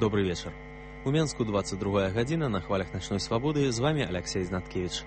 Добрый вечер. У Менску 22 гадзіна на хвалях начной свабоды. З вами Алексей Знаткевич.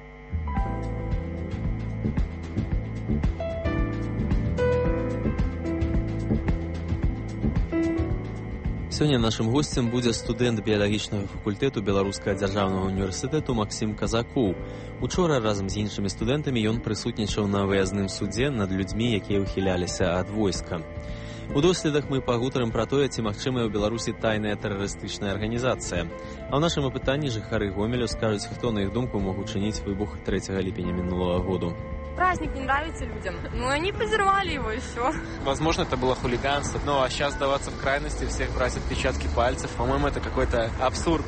Сёння нашым госцем будзе студэнт біялагічнага факультэту Беларускага дзяржаўнага універсітэту Максім Казакоў. Учора разам з іншымі студэнтамі ён прысутнічаў на выязным судзе над людзьмі, якія ухіляліся ад войска. У доследах мы пагутарым пра тое, ці магчымая ў Беларусі тайная тэрарыстычная арганізацыя. А ў нашым апытанні жыхары Гомелю скажуць, хто, на іх думку, мог учыніць выбух 3 ліпеня мінулого году. Праздник не нравится людям. Ну, они позорвали его, и все. Возможно, это было хулиганство. Ну, а сейчас сдаваться в крайности, всех брать отпечатки пальцев, по-моему, это какой-то абсурд.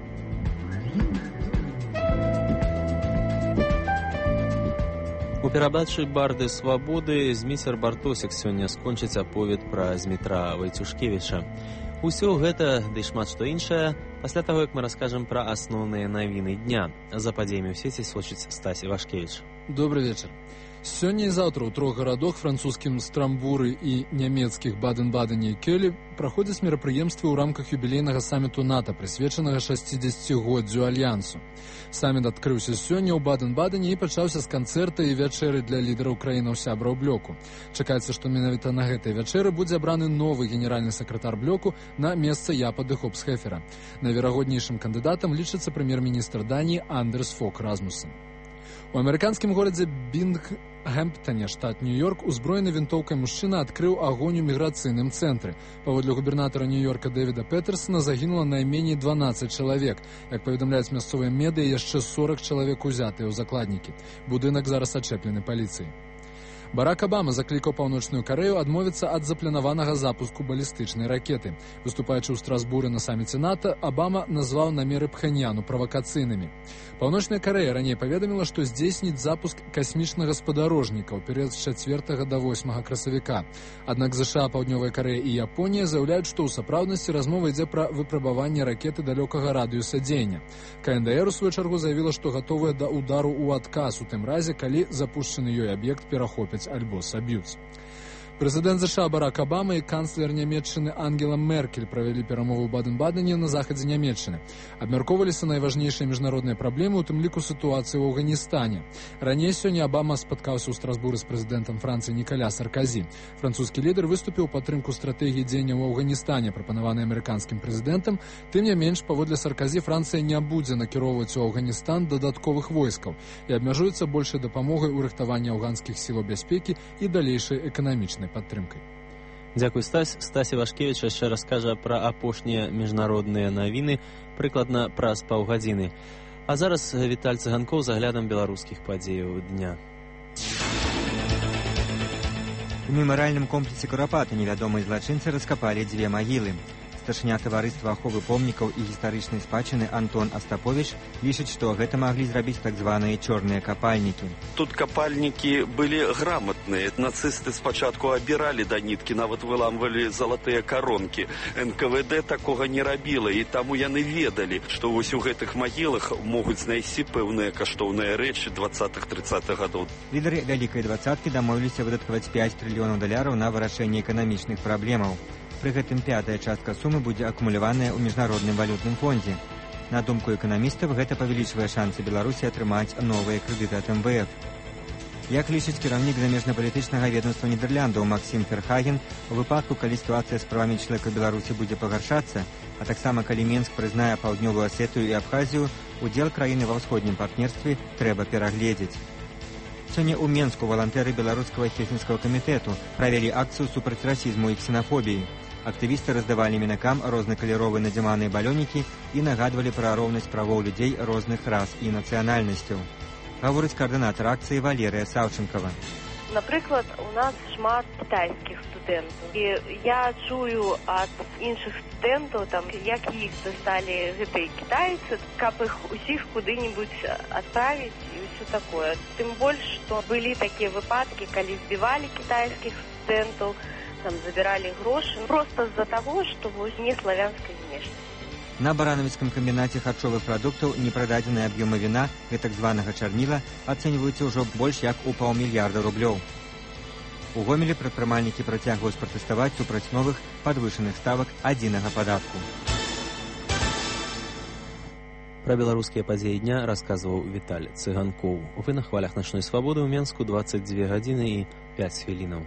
У перадачы «Барды свабоды» Зміцер Бартосік сёння скончыць аповед пра Змітра Вайцюшкевіча. Усё гэта, ды шмат што іншае, пасля таго, як мы раскажам пра асноўныя навіны дня. За падзеямі ў сеці сочыць Стась Івашкевіч. Добрый вечер. Сёння і заўтра ў 3 гарадах, французскім Страмбуры і нямецкіх Баден-Бадене і Кёлі, праходзяць мерапрыемствы ў рамках юбілейнага саміту НАТО, прысвечанага 60-годдзю Альянсу. Саміт адкрыўся сёння ў Баден-Бадене і пачаўся з канцэрта і вячэры для лідараў краінаў-сябраў блоку. Чакаецца, што менавіта на гэтай вячэры будзе абраны новы генеральны сакратар блоку на месца Япа де Хопсхефера. Найверагоднейшым кандыдатам лічыцца прэм'ер-міністр Даніі Андерс Фок Расмуссен. У амерыканскім горадзе Бінгхэмптане, штат Нью-Йорк, узброены вінтоўкай мужчына адкрыў агонь у міграцыйным цэнтры. Паводле губернатара Нью-Йорка Дэвіда Петерсона загінула найменей 12 чалавек. Як паведамляюць мясцовыя медыа, яшчэ 40 чалавек узятыя ў закладнікі. Будынак зараз ачэплены паліцыяй. Барак Абама заклікаў Паўночную Карэю адмовіцца ад запланаванага запуску балістычнай ракеты. Выступаючы ў Страсбуры на саміце НАТО, Абама назваў намеры Пхэньяну правакацыйнымі. Паўночная Карэя раней паведаміла, што здзейсніць запуск касмічнага спадарожніка ў перыяд з 4 да 8 красавіка. Аднак США, Паўднёвая Карэя і Японія заяўляюць, што ў сапраўднасці размова ідзе пра выпрабаванне ракеты далёкага радыуса дзеяння. КНДР, у сваю чаргу, заявіла, што гатовая да удару ў адказ у тым разе, калі запушчаны ёй аб'ект перахопяць альбо саб'юць. Прэзідэнт США Барак Абама і канцлер Нямецчыны Ангела Меркель правялі перамовы ў Баден-Бадене на захадзе Нямецчыны. Абмяркоўваліся найважнейшыя міжнародныя праблемы, у тым ліку сітуацыі ў Афганістане. Раней сёння Абама спаткаўся ў Страсбуры з прэзідэнтам Францыі Нікаля Сарказі. Французскі лідар выступіў у падтрымку стратэгіі дзеяння ў Афганістане, прапанаванай амерыканскім прэзідэнтам. Тым не менш, паводле Сарказі, Францыя не будзе накіроўваць у Афганістан дадатковых войскаў і абмяжуецца большай дапамогай у рыхтаванні афганскіх сілаў бяспекі і далейшай эканамічнай падтрымкай. Дзякуй, Стась. Стась Івашкевіч яшчэ раскажа пра апошнія міжнародныя навіны прыкладна праз паўгадзіны. А зараз Віталь Цыганкоў з аглядам беларускіх падзеяў дня. У мемарыяльным комплексе Курапата невядомыя злачынцы раскапалі 2 магілы. Старшыня таварыства аховы помнікаў і гістарычнай спадчыны Антон Астапович лічыць, што гэта маглі зрабіць так званыя чорныя капальнікі. Тут капальнікі былі грамотныя. Нацысты спачатку абіралі да ніткі, нават выламвалі залатыя каронкі. НКВД такога не рабіла, і таму яны ведалі, што вось у гэтых магілах могуць знайсці пэўныя каштоўныя рэчы 20-30-х гадоў. Лідары вялікай двадцаткі дамовіліся выдаткаваць $5 трыльёнаў на вырашэнне эканамічных праблемаў. Пры гэтым 5-я частка сумы будзе акумуляваная ў міжнародным валютным фондзе. На думку эканамістаў, гэта павялічвае шансы Беларусі атрымаць новыя крэдыты ад МВФ. Як лічыць кіраўнік замежнапалітычнага ведомства Нідерландаў Максім Ферхаген, у выпадку, калі сітуацыя з правамі чалавека ў Беларусі будзе пагаршацца, а таксама калі Менск прызнае Паўднёвую Асетыю і Абхазію, удзел краіны ва ўсходнім партнерстве трэба перагледзець. Сёння ў Менску валантэры беларускага хельсінскага камітэту правялі акцыю супраць расізму і ксенафобіі. Актывісты раздавалі мінакам рознакаляровыя надзіманыя балёнікі і нагадвалі пра роўнасць правоў людзей розных рас і нацыянальнасцяў. Гаворыць каардынатар акцыі Валерыя Саўчынкава. Напрыклад, у нас шмат кітайскіх студэнтаў. І я чую ад іншых студэнтаў, як іх дасталі гэтыя кітайцы, каб іх усіх куды-небудзь адправіць і ўсё такое. Тым больш, што былі такія выпадкі, калі збівалі кітайскіх студэнтаў, забирали грошы просто з-за таго, што не славянскай знешнасці. На баранавіцкім камбінаце харчовых прадуктаў непрададзеныя аб'ёмы віна, гэтак званага чарніла, ацэньваюцца ўжо больш як у $500 мільярда. У Гомелі прадпрымальнікі працягваюць пратэставаць супраць новых падвышаных ставак адзінага падатку. Пра беларускія падзеі дня расказваў Віталь Цыганкоў. Вы на хвалях начной свабоды ў Менску 22 гадзіны і 5 хвілінаў.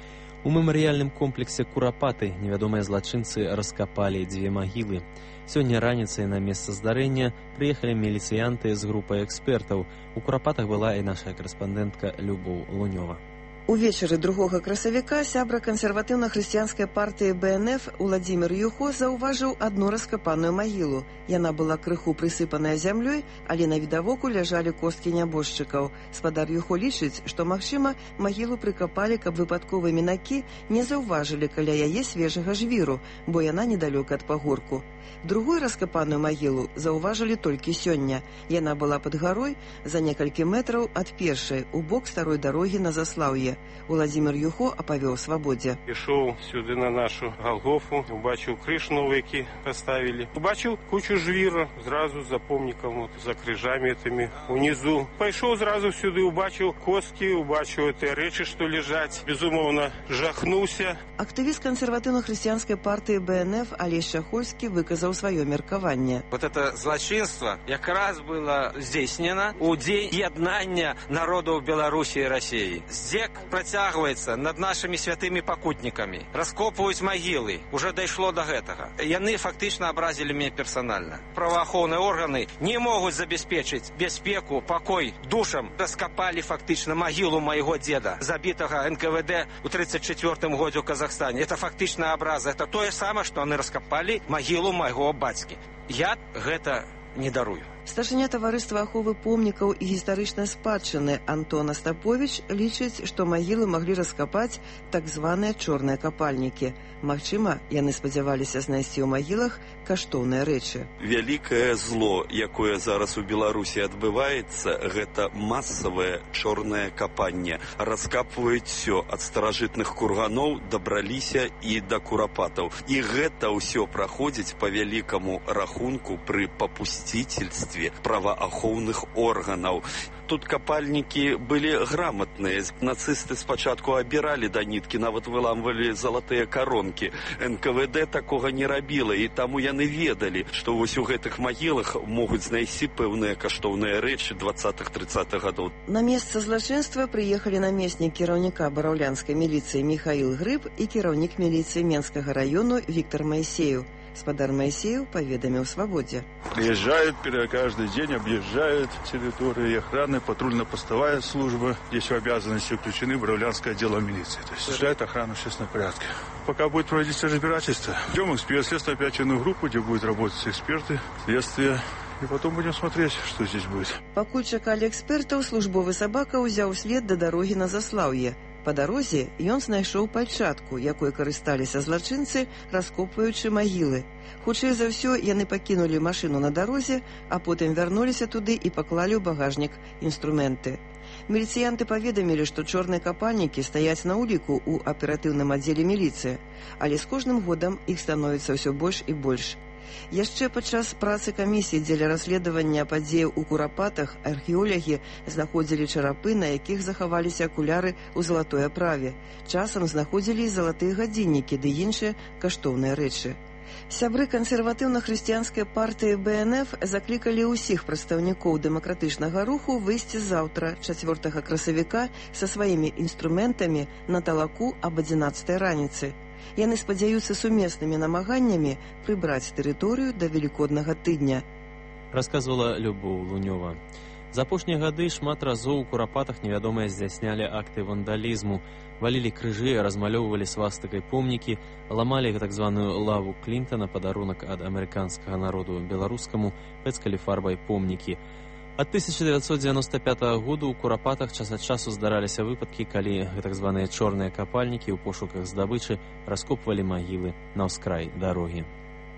У мемарыяльным комплексе Курапаты невядомыя злачынцы раскапалі 2 магілы. Сёння раніцай на месца здарэння прыехалі міліцыянты з групай экспертаў. У Курапатах была і наша карэспандэнтка Любоў Лунёва. Увечары 2 красавіка сябра кансерватыўна-хрысціянскай партыі БНФ Уладзімір Юхо заўважыў адну раскапаную магілу. Яна была крыху прысыпаная зямлёй, але на відавоку ляжалі косткі нябожчыкаў. Спадар Юхо лічыць, што, магчыма, магілу прыкапалі, каб выпадковыя мінакі не заўважылі каля яе свежага жвіру, бо яна недалёка ад пагорку. Другую раскапаную магілу заўважылі толькі сёння. Яна была пад гарой за некалькі метраў ад першай, у бок старой дарогі на Заслаўе. Уладзімір Юхо апавёў свабодзе. Ішоў сюды на нашу Галгофу, убачыў крыж новы, які паставілі. Убачыў кучу жвіра, зразу за помнікам, за крыжамі этымі унізу. Пайшоў зразу сюды, убачыў косткі, убачыў гэтыя рэчы, што ляжаць. Безумоўна, жахнуўся. Актывіст кансерватыўна-хрысціянскай партыі БНФ Алесь Чахольскі выказаў сваё меркаванне. Вот это злачынство якраз было здзейснена ў дзень яднання народаў Беларусі і Расіі. Здзек працягваецца над нашымі святымі пакутнікамі. Раскопваюць магілы. Уже дайшло до гэтага. Яны фактычна абразілі мяне персанальна. Праваахоўныя органы не могуць забяспечыць бяспеку, пакой душам. Раскапалі фактычна магілу майго дзеда, забітага НКВД у 34-м годзе ў Казахстане. Это фактычна абраза. Это тое самае, што яны раскапалі магілу майго бацькі. Я гэта не дарую. Старшыня таварыства аховы помнікаў і гістарычнай спадчыны Антон Астаповіч лічыць, што магілы маглі раскапаць так званыя чорныя капальнікі. Магчыма, яны спадзяваліся знайсці ў магілах каштоўныя рэчы. Вялікае зло, якое зараз у Беларусі адбываецца, гэта масавае чорнае капанне. Раскапваюць всё, ад старажытных курганоў дабраліся і да Курапатаў. І гэта ўсё праходзіць па вялікаму рахунку пры папусціцельстве праваахоўных органаў. Тут капальнікі былі грамотныя. Нацысты спачатку абіралі да ніткі, нават выламвалі залатыя коронкі. НКВД такога не рабіла, і таму яны ведалі, што вось у гэтых магілах могуць знайсці пэўныя каштоўныя рэчы 20-30-х гадоў. На месца злачынства прыехалі намеснік кіраўніка бараўлянскай міліцыі Михаил Грыб і кіраўнік міліцыі Менскага району Виктор Моисеев. Спадар Моисеев поведомил «Свободе». Приезжают каждый день, объезжают территории охраны, патрульно-постовая служба. Здесь в обязанности включены Боровлянское отдел милиции. То есть осуществляет охрану в общественном порядке. Пока будет проводиться разбирательство, ждем следственную оперативную группу, где будут работать эксперты, следствие. И потом будем смотреть, что здесь будет. Пакуль чакалі экспертаў, службовы сабака ўзяў след да дарогі на Заслаўе. Па дарозе ён знайшоў пальчатку, якой карысталіся злачынцы, раскопваючы магілы. Хутчэй за ўсё, яны пакінулі машыну на дарозе, а потым вярнуліся туды і паклалі ў багажнік інструменты. Міліцыянты паведамілі, што чорныя капальнікі стаяць на ўліку ў аператыўным аддзеле міліцыі, але з кожным годам іх становіцца ўсё больш і больш. Яшчэ падчас працы камісіі дзеля расследавання падзеяў у Курапатах археолагі знаходзілі чарапы, на якіх захаваліся акуляры ў залатой аправе. Часам знаходзілі залатыя гадзіннікі ды іншыя каштоўныя рэчы. Сябры кансерватыўна-хрысціянскай партыі БНФ заклікалі ўсіх прадстаўнікоў дэмакратычнага руху выйсці заўтра, 4 красавіка, са сваімі інструментамі на талаку аб 11 раніцы. Яны спадзяюцца сумеснымі намаганнямі прыбраць тэрыторыю да велікоднага тыдня. Расказвала Любоў Лунёва. За апошнія гады шмат разоў у Курапатах невядомыя здзяйснялі акты вандалізму, валілі крыжы, размалёўвалі свастыкай помнікі, ламалі так званую лаву Клінтана, падарунак ад амерыканскага народу беларускаму, пэцкалі фарбай помнікі. Ад 1995 году ў Курапатах час ад часу здараліся выпадкі, калі так званыя чорныя капальнікі ў пошуках здабычы раскопвалі магілы на ўскрай дарогі.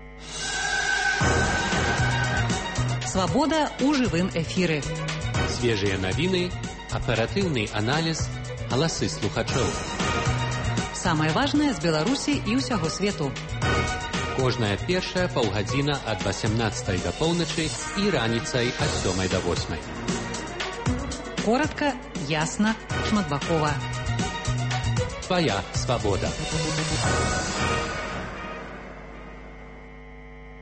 Свабода ў жывым эфіры. Свежыя навіны, аператыўны аналіз, галасы слухачоў. Самае важнае з Беларусі і ўсяго свету. Кожная першая паўгадзіна ад 18 да поўначы і раніцай ад 7 да 8. Коротка, ясна, шматбакова. Твоя свабода.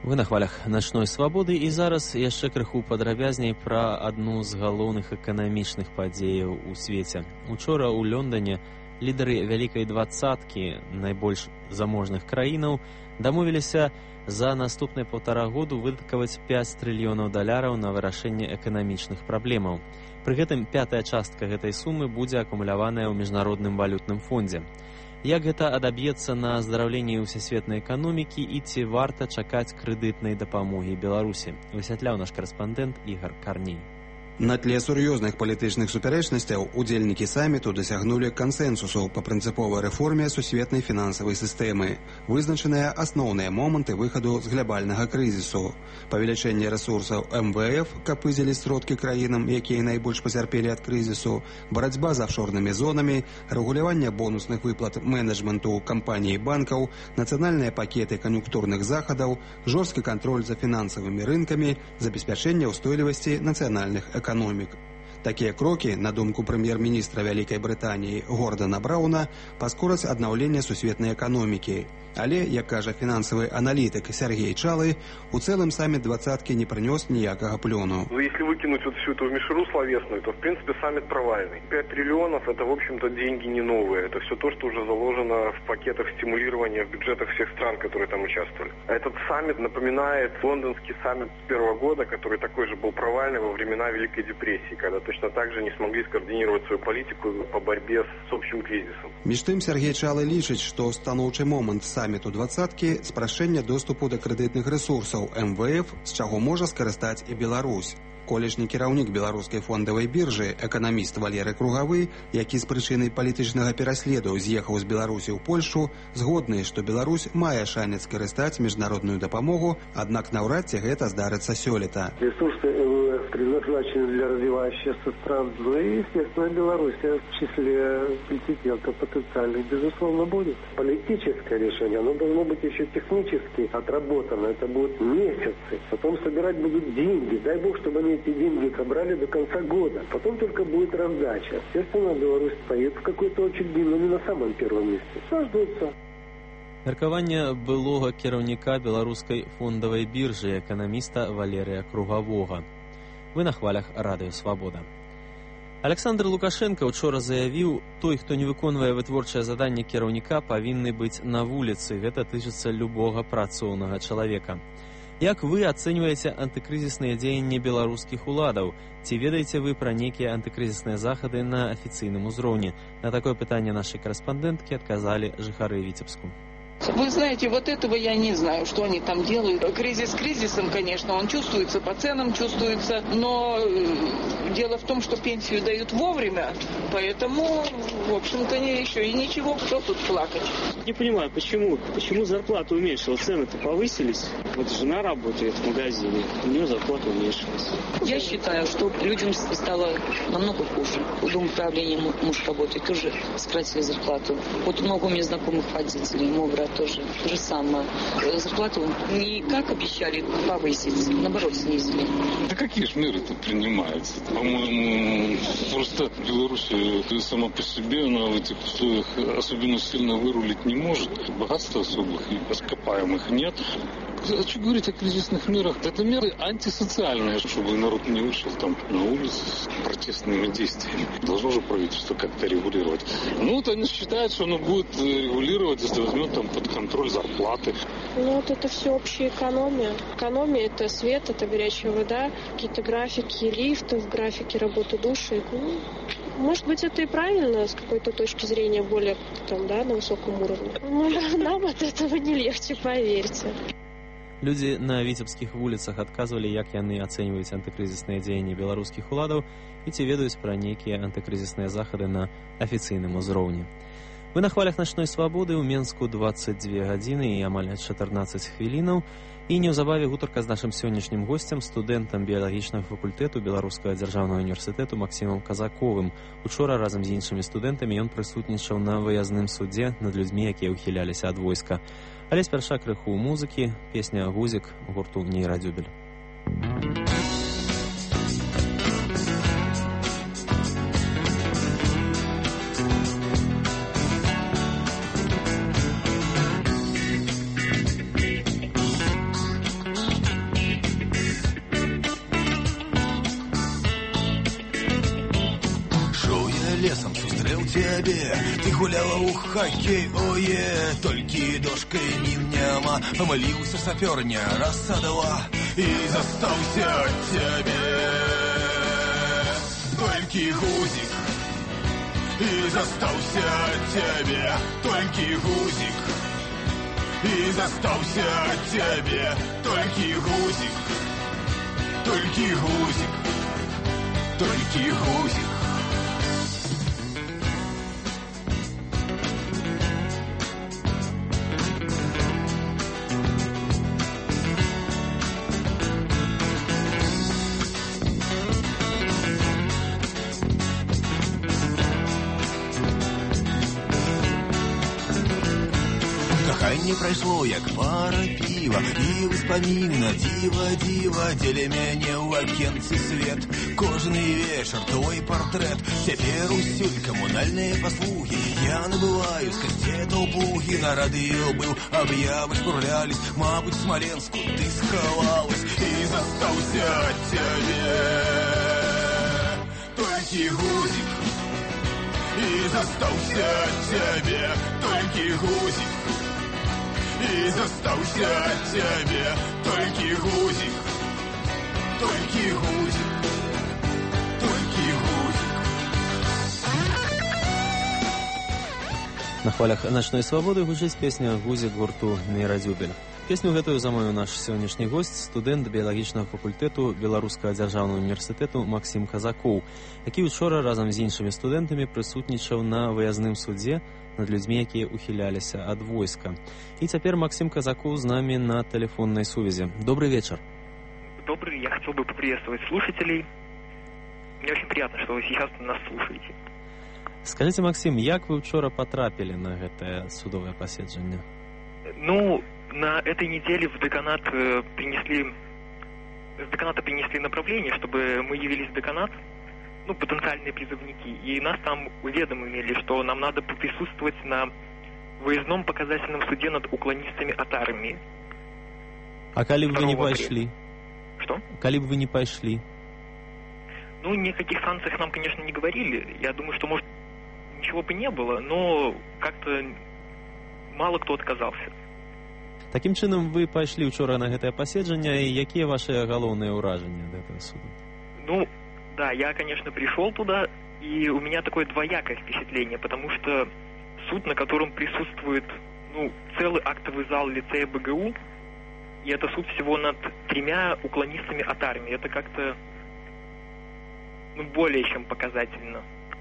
Вы на хвалях начной свабоды, і зараз яшчэ крыху падрабязней пра адну з галоўных эканамічных падзеяў у свеце. Учора ў Лондоне лідары вялікай двадцаткі найбольш заможных краінаў дамовіліся за наступныя 1,5 году выдаткаваць $5 трыльёнаў на вырашэнне эканамічных праблемаў. Пры гэтым 5-я частка гэтай сумы будзе акумуляваная ў міжнародным валютным фондзе. Як гэта адаб'ецца на аздараўленні ўсесветнай эканомікі і ці варта чакаць крэдытнай дапамогі Беларусі, высвятляў наш карэспандэнт Ігор Карней. На тле сур'ёзных палітычных супярэчнасцяў удзельнікі саміту дасягнулі кансэнсусу па прынцыповай рэформе сусветнай фінансавай сістэмы. Вызначаныя асноўныя моманты выхаду з глобальнага крызісу. Павелічэнне рэсурсаў МВФ, каб выдзеліць сродкі краінам, якія найбольш пацярпелі ад крызісу, барацьба з афшорнымі зонамі, рэгуляванне бонусных выплат менеджменту кампаній і банкаў, нацыянальныя пакеты кан'юнктурных захадаў, жорсткі кантроль за фінансавымі рынкамі, забеспячэнне ўстойлівасці нацыянальных эканомік. Такія крокі, на думку прэм'ер-міністра Вялікай Брытаніі Гордана Брауна, паскораць аднаўленне сусветнай эканомікі. Але, як кажа фінансавы аналітык Сергей Чалы, у цэлым саммит двадцаткі не прынёс ніякага плёну. Если выкинуть вот всю эту мишуру словесную, то, в принципе, саммит провальный. 5 триллионов – это, в общем-то, деньги не новые. Это все то, что уже заложено в пакетах стимулирования в бюджетах всех стран, которые там участвовали. Этот саммит напоминает лондонский саммит с 1 года, который такой же был провальный во времена Великой депрессии, когда точно так же не смогли скоординировать свою политику по борьбе с общим кризисом. Між тым, Сергей Чалы лічыць, што станоўчы момант самміту двадцаткі – спрашчэнне доступу да крэдытных рэсурсаў МВФ, з чаго можа скарыстаць і Беларусь. Колішні кіраўнік беларускай фондавай біржы, эканаміст Валерый Кругавы, які з прычыны палітычнага пераследу з'ехаў з Беларусі ў Польшу, згодны, што Беларусь мае шанец скарыстаць міжнародную дапамогу, аднак наўрад ці гэта здарыцца сёлета. Ресурсы МВФ предназначены для развивающихся стран, ну и, естественно, Беларусь в числе претендентов потенциальных, безусловно, будет. Политическое решение, оно должно быть еще технически отработано, это будут месяцы. Потом собирать будут деньги, дай бог, чтобы они эти деньги собрали до конца года. Потом только будет раздача. Естественно, Беларусь стоит в какой-то очереди, но не на самом первом месте. Сождутся. Меркаванне былога кіраўніка беларускай фондавай біржы, эканаміста Валерыя Кругавога. Вы на хвалях радыё Свабода. Александр Лукашенко учора заявіў, той, хто не выконвае вытворчае заданне кіраўніка, павінны быць на вуліцы. Гэта тычыцца любога працоўнага чалавека. Як вы ацэньваеце антыкрызісныя дзеянні беларускіх уладаў? Ці ведаеце вы пра нейкія антыкрызісныя захады на афіцыйным узроўні? На такое пытанне нашай карэспандэнткі адказалі жыхары Віцебску. Вы знаете, вот этого я не знаю, что они там делают. Кризис кризисом, конечно, он чувствуется, по ценам чувствуется, но дело в том, что пенсию дают вовремя, поэтому, в общем-то, еще и ничего, кто тут плакать. Не понимаю, почему зарплата уменьшилась, цены-то повысились. Вот жена работает в магазине, у нее зарплата уменьшилась. Я считаю, что людям стало намного хуже. У дома управления муж работает, тоже сократили зарплату. Вот много у меня знакомых водителей, мой брат тоже то же самое. Зарплату не как обещали повысить, наоборот, снизили. Да какие же меры-то принимаются? По-моему, просто Беларусь сама по себе, она в этих условиях особенно сильно вырулить не может. Богатства особых и ископаемых нет. А что говорить о кризисных мерах? Это меры антисоциальные, чтобы народ не вышел там на улицу с протестными действиями. Должно же правительство как-то регулировать. Ну вот они считают, что оно будет регулировать, если возьмет там под контроль зарплаты. Ну вот это все общая экономия. Экономия – это свет, это горячая вода, какие-то графики лифтов, графики работы души. Ну, может быть, это и правильно с какой-то точки зрения более там, да, на высоком уровне. Но нам от этого не легче, поверьте. Людзі на віцебскіх вуліцах адказвалі, як яны ацэньваюць антыкрызісныя дзеянні беларускіх уладаў і ці ведаюць пра нейкія антыкрызісныя захады на афіцыйным узроўні. Вы на хвалях начной свабоды, ў Менску 22 гадзіны і амаль 14 хвілінаў. І неўзабаве гутарка з нашым сённяшнім госцем, студэнтам біялагічнага факультэту Беларускага дзяржаўнага універсітэту Максімам Казаковым. Учора разам з іншымі студэнтамі ён прысутнічаў на выязным судзе над людзьмі, якія ўхіляліся ад войска. Але спярша крыху музыкі, песня «Гузік» гурту «Нейрадзюбель». цябе, ты гуляла ў хакей, ое, толькі дошкай няма, памыліўся сапёр, не рассадала, і застаўся ад цябе толькі гузік, і застаўся ад цябе толькі гузік, і застаўся ад цябе толькі гузік, толькі гузік, толькі гузік. Не прайшло, як пара піва, і ўспаміна, дзіва, дзеля мяне ў акенцы свет. Кожны вечар твой партрэт, цяпер усюль камунальныя паслугі. Я набываю з кастетаў пугі, на радыё быў, аб'явы шпурлялись, мабыць, в Смоленску ты схавалась, і застаўся ад цябе толькі гузік, і застаўся ад цябе толькі гузік, і застаўся ад цябе толькі гузік, толькі гузік, толькі гузік. На хвалях начной свабоды гучыць песня «Гузік» гурту «Мірадзюбель». Песню гэтую замовіў наш сённяшні госць, студэнт біялагічнага факультэту Беларускага дзяржаўнага універсітэту Максім Казакоў, які учора разам з іншымі студэнтамі прысутнічаў на выязным судзе над людзьмі, якія ухіляліся ад войска. И теперь Максим Казаков с нами на телефонной связи. Добрый вечер. Добрый. Я хотел бы поприветствовать слушателей. Мне очень приятно, что вы сейчас нас слушаете. Скажите, Максим, як вы вчера потрапили на это судовое поседжение? Ну, на этой неделе в деканат принесли направление, чтобы мы явились в деканат, ну, потенциальные призывники, и нас там уведомили, что нам надо присутствовать на выездном показательном суде над уклонистами от армии. А коли бы вы не пошли? Что? Коли бы вы не пошли? Ну, ни о каких санкциях нам, конечно, не говорили. Я думаю, что, может, ничего бы не было, но как-то мало кто отказался. Таким чином, вы пошли вчера на это поседжение, и какие ваши головные уражения до этого суда? Ну, да, я, конечно, пришел туда, и у меня такое двоякое впечатление, потому что суд, на котором присутствует, ну, целый актовый зал лицея БГУ, и это суд всего над 3 уклонистами от армии. Это как-то, ну, более чем показательно.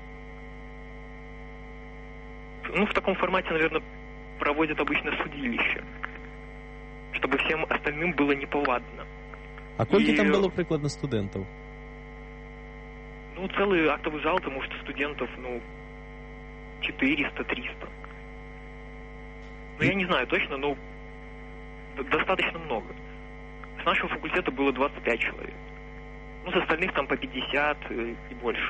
Ну, в таком формате, наверное, проводят обычно судилище, чтобы всем остальным было неповадно. А сколько там было прикладно студентов? Ну, целый актовый зал, потому что студентов, ну, 400-300. Ну, я не знаю точно, но достаточно много. С нашего факультета было 25 человек. Ну, с остальных там по 50 и больше.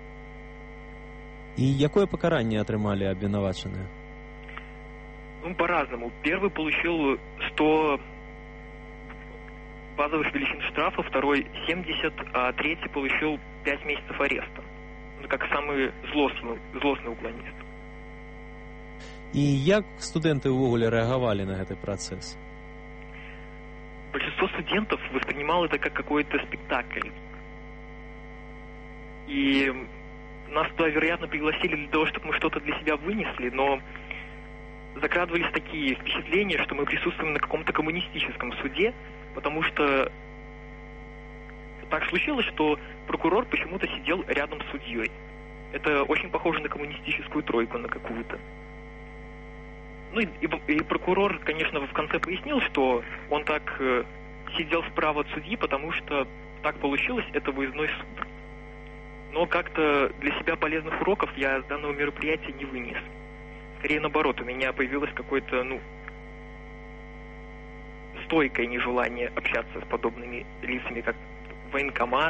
И какое покарание отрымали обвинуваченные? Ну, по-разному. Первый получил 100 базовых величин штрафа, второй 70, а третий получил 5 месяцев ареста. Ну, как самый злостный уклонист. И як студенты увогуле реагировали на этот процесс? Большинство студентов воспринимало это как какой-то спектакль. И нас туда, вероятно, пригласили для того, чтобы мы что-то для себя вынесли, но закрадывались такие впечатления, что мы присутствуем на каком-то коммунистическом суде, потому что так случилось, что прокурор почему-то сидел рядом с судьей. Это очень похоже на коммунистическую тройку, на какую-то. Ну и прокурор, конечно, в конце пояснил, что он так сидел справа от судьи, потому что так получилось, это выездной суд. Но как-то для себя полезных уроков я с данного мероприятия не вынес. Скорее наоборот, у меня появилось какое-то, ну, стойкое нежелание общаться с подобными лицами, как военкомат,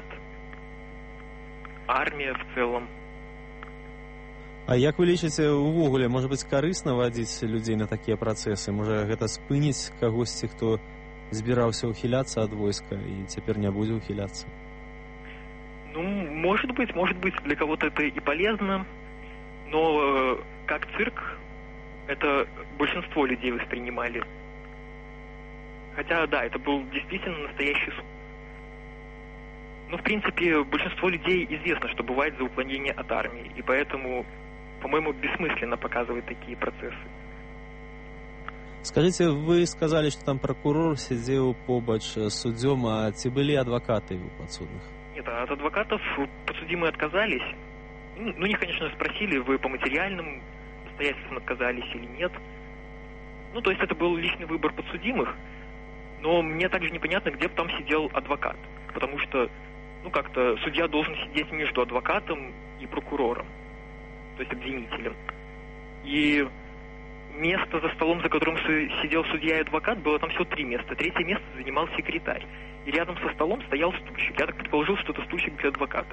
армия в целом. А як вы лічыце, увогуле, можа быць, карысна вадзіць людзей на такія працэсы? Можа, гэта спыніць кагосьці, хто збіраўся ухіляцца ад войска і цяпер не будзе ухіляцца? Ну, может быть, для кого-то это и полезно. Но как цирк это большинство людей воспринимали. Хотя, да, это был действительно настоящий суд. Но, в принципе, большинство людей известно, что бывает за уклонение от армии. И поэтому, по-моему, бессмысленно показывать такие процессы. Скажите, вы сказали, что там прокурор сидел побач с судьем, а ці были адвокаты у подсудных? Нет, от адвокатов подсудимые отказались. Ну, них, конечно, спросили, вы по материальным обстоятельствам отказались или нет. Ну, то есть это был личный выбор подсудимых. Но мне также непонятно, где бы там сидел адвокат. Потому что, ну, как-то судья должен сидеть между адвокатом и прокурором. То есть обвинителем. И место за столом, за которым сидел судья и адвокат, было там всего 3 места. 3-е место занимал секретарь. И рядом со столом стоял стульчик. Я так предположил, что это стульчик для адвоката.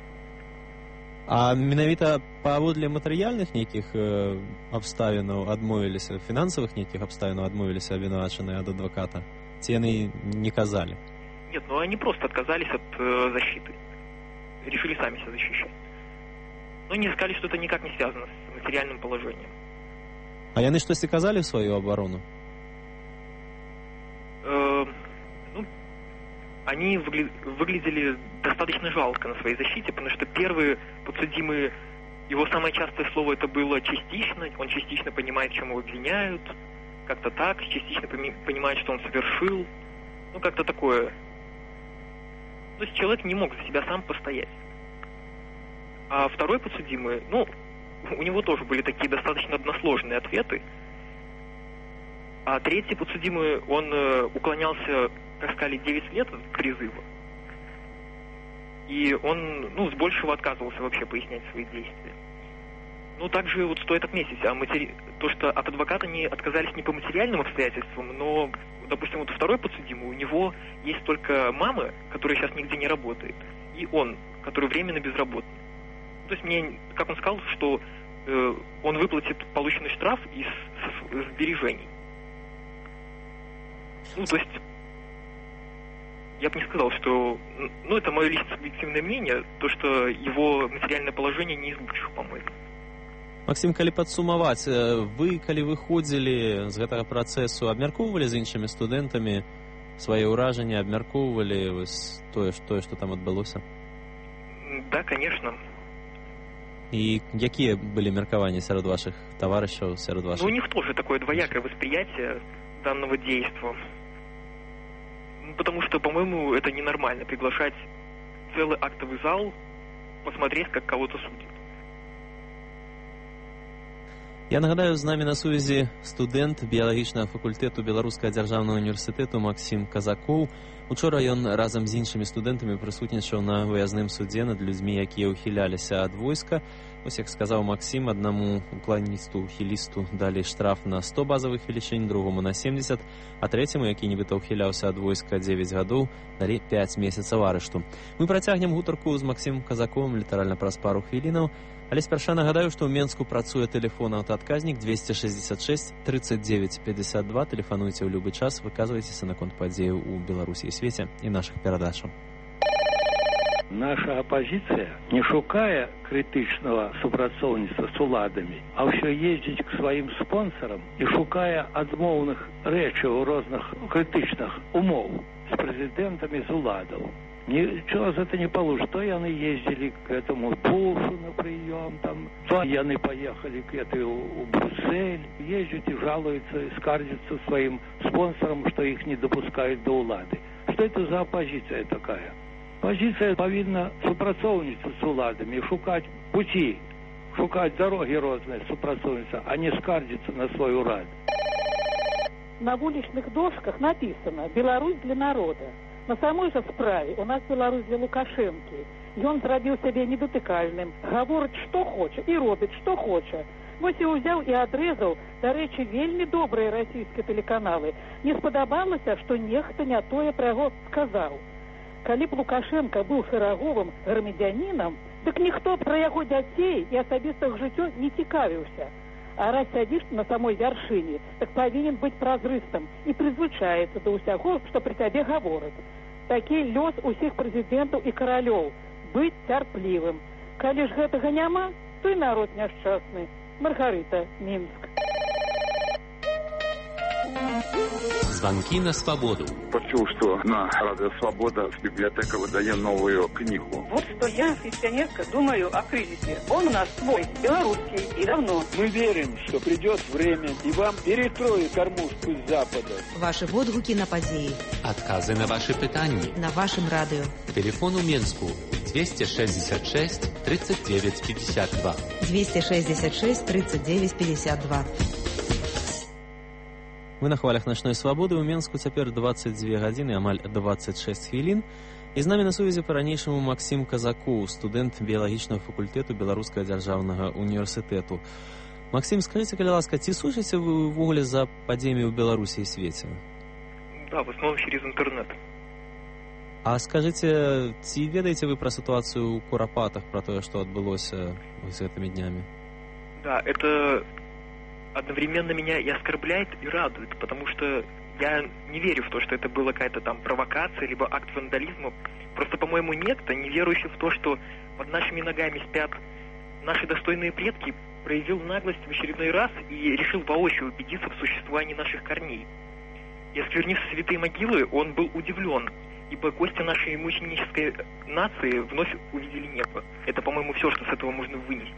А менавіта паводле матэрыяльных нейкіх абставінаў адмовіліся, фінансавых нейкіх абставінаў адмовіліся абвінавачаныя ад адваката? Ці яны не казалі? Нет, ну они просто отказались от защиты. Решили сами себя защищать. Но они сказали, что это никак не связано с материальным положением. А яны штосьці казалі в свою оборону? Они выглядели достаточно жалко на своей защите, потому что первый подсудимый, его самое частое слово это было частично, он частично понимает, в чем его обвиняют, как-то так, частично понимает, что он совершил, ну как-то такое. То есть человек не мог за себя сам постоять. А второй подсудимый, ну, у него тоже были такие достаточно односложные ответы, а третий подсудимый, он уклонялся, как сказали, 9 лет от призыва. И он, ну, с большего отказывался вообще пояснять свои действия. Ну, также вот стоит отметить, то, что от адвоката не отказались не по материальным обстоятельствам, но, допустим, вот второй подсудимый, у него есть только мама, которая сейчас нигде не работает, и он, который временно безработный. То есть мне, как он сказал, что он выплатит полученный штраф из сбережений. Ну, то есть я бы не сказал, что... Ну, это мое личное субъективное мнение, то, что его материальное положение не из лучших, по-моему. Максим, калі падсумаваць, вы, калі выходзілі з гэтага працэсу, абмяркоўвалі з іншымі студэнтамі свае ўражанні, абмяркоўвалі тое, што там адбылося? Да, конечно. И какие были меркаванні сярод ваших товарищей, сярод ваших? Ну, у них тоже такое двоякое восприятие данного действа. Потому что, по-моему, это ненормально приглашать целый актовый зал посмотреть, как кого-то судят. Я нагадаю, з намі на сувязі студэнт біялагічнага факультэту Беларускага дзяржаўнага універсітэту Максім Казакоў. Учора ён разам з іншымі студэнтамі прысутнічаў на выязным судзе над людзьмі, якія ўхіляліся ад войска. Ось, як сказаў Максім, аднаму укланісту-ухілісту далі штраф на 100 базавых велічынь, другому на 70, а трэцяму, які нібыта ўхіляўся ад войска 9 гадоў, далі 5 месяцаў арышту. Мы працягнем гутарку з Максімом Казаковым літаральна праз пару хвілінаў. Але спярша нагадаю, што ў Менску працуе тэлефон аўтаадказнік 266 39 52. Тэлефануйце ў любы час, выказвайцеся наконт падзеяў у Беларусі і свеце і нашых перадачаў. Наша апозіцыя не шукае крытычнага супрацоўніцтва з уладамі, а ўсё ездзіць к сваім спонсарам і шукае адмоўных рэчаў розных крытычных умоў з прэзідэнтамі з уладаў. Ничего за это не получится. То яны ездили к этому Бушу на прием, там, то яны поехали к этой в Брюссель, ездят и жалуются, и скаржатся своим спонсорам, что их не допускают до улады. Что это за оппозиция такая? Оппозиция повинна супрацоўніцца с уладами, шукать пути, шукать дороги разные супрацоўніцца, а не скаржиться на свой урад. На уличных досках написано «Беларусь для народа». На самой же справе у нас Беларусь для Лукашэнкі. Ён зрабіў сябе недатыкальным, гаворыць, што хоча, і робіць, што хоча. Вось і ўзяў і адрэзаў, дарэчы, вельмі добрыя расійскія тэлеканалы. Не спадабалася, што нехта не тое пра яго сказаў. Калі б Лукашенко быў шэраговым грамадзянінам, дык ніхто пра яго дзяцей і асабістых жыццё не цікавіўся. А раз сядзіш на самой вяршыні, так павінен быць празрыстым і прызвычаецца да ўсяго, што пры цябе гавораць. Такі лёс усіх прэзідэнтаў і каралёў — быць цярплівым. Калі ж гэтага няма, то и народ несчастный. Маргарита, Минск. Звонки на свободу. Почув, что на Радио Свобода библиотека выдает новую книгу. Вот что я, пенсионерка, думаю о кризисе. Он у нас свой, белорусский, и давно. Мы верим, что придет время, и вам перекроют кормушку с Запада. Ваші відгуки на події. Откази на ваші питання. На вашем радио. Телефон у Мінську 266 39 52. 266 39 52. Мы на хвалях начной свободы. У Менску цяпер 22 гадзіны, амаль 26 хвілін. І з намі на сувязі па-ранейшаму Максім Казакоў, студэнт біялагічнага факультэту Беларускага дзяржаўнага універсітэту. Максім, скажыце, калі ласка, ці сушыце вы ўвогуле за падзеямі ў Беларусі і свеце? Да, в основном через интернет. А скажыце, ці ведаеце вы пра сітуацыю ў Курапатах, пра тое, што адбылося з гэтымі днямі? Да, это одновременно меня и оскорбляет, и радует, потому что я не верю в то, что это была какая-то там провокация, либо акт вандализма. Просто, по-моему, некто, не верующий в то, что под нашими ногами спят наши достойные предки, проявил наглость в очередной раз и решил воочию убедиться в существовании наших корней. И осквернив святые могилы, он был удивлен, ибо гости нашей мученической нации вновь увидели небо. Это, по-моему, все, что с этого можно вынести.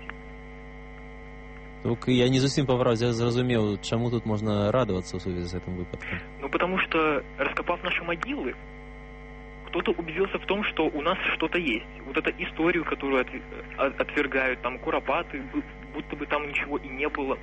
Так я не зусім паправдзе зразумеў, чаму тут можна радавацца ў сувязі з гэтым выпадкам. Ну, потому что, раскопав наши могилы, кто-то убедился в том, что у нас что-то есть. Вот эту историю, которую отвергают, там, Куропаты, будто бы там ничего и не было.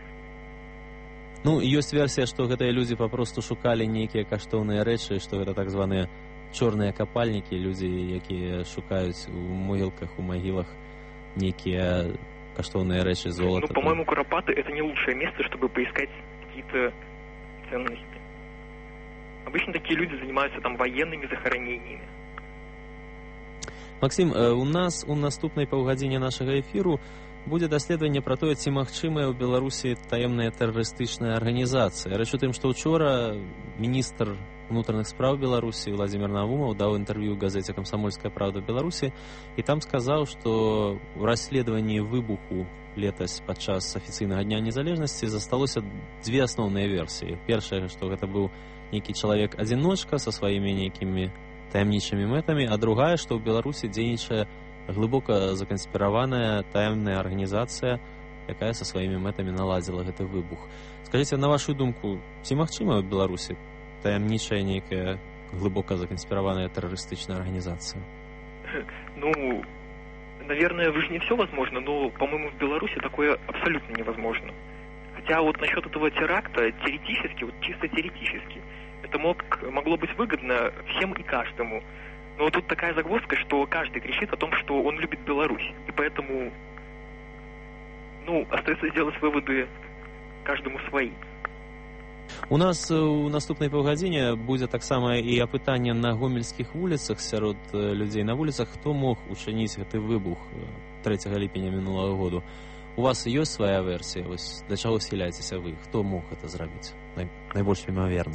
Ну, ёсць версія, што гэтыя людзі папросту шукалі нейкія каштоўныя рэчы, што гэта так званыя чорныя капальнікі, людзі, якія шукаюць у могілках, у магілах нейкія каштоўные речи, золото. Ну, по-моему, Куропаты — это не лучшее место, чтобы поискать какие-то ценности. Обычно такие люди занимаются там военными захоронениями. Максим, у нас у наступнай паўгадзіне нашага эфіру будзе даследаванне пра тое, ці магчымая ў Беларусі таемная тэрарыстычная арганізацыя. Рэч у тым, што ўчора міністр внутренних справ Беларуси Владимир Наумов дал интервью в газете «Комсомольская правда» Беларуси, и там сказал, что в расследовании выбуху летась падчас афіцыйнага дня незалежнасці засталося две асноўныя версіі. Першая, што гэта быў нейкі чалавек-адзіночка са сваімі нейкімі таямнічымі мэтамі, а другая, што ў Беларусі дзейнічае глыбока заканспіраваная таемная арганізацыя, якая са сваімі мэтамі наладзіла гэты выбух. Скажыце, на вашу думку, ці магчыма ў Беларусі таямнічая некая глубоко законспированная террористичная организация? Ну, наверное, в жизни все возможно, но, по-моему, в Беларуси такое абсолютно невозможно. Хотя вот насчет этого теракта, теоретически, вот чисто теоретически, это могло быть выгодно всем и каждому. Но тут такая загвоздка, что каждый кричит о том, что он любит Беларусь. И поэтому, ну, остается сделать выводы каждому свои. У нас у наступнай паўгадзіне будзе таксама і апытанне на гомельскіх вуліцах сярод людзей на вуліцах, хто мог учыніць гэты выбух 3 ліпеня мінулага году. У вас ёсць свая версія? Вось для чаго схіляецеся вы? Хто мог гэта зрабіць? Найбольш імаверна.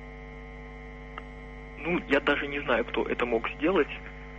Ну, я даже не знаю, кто это мог сделать.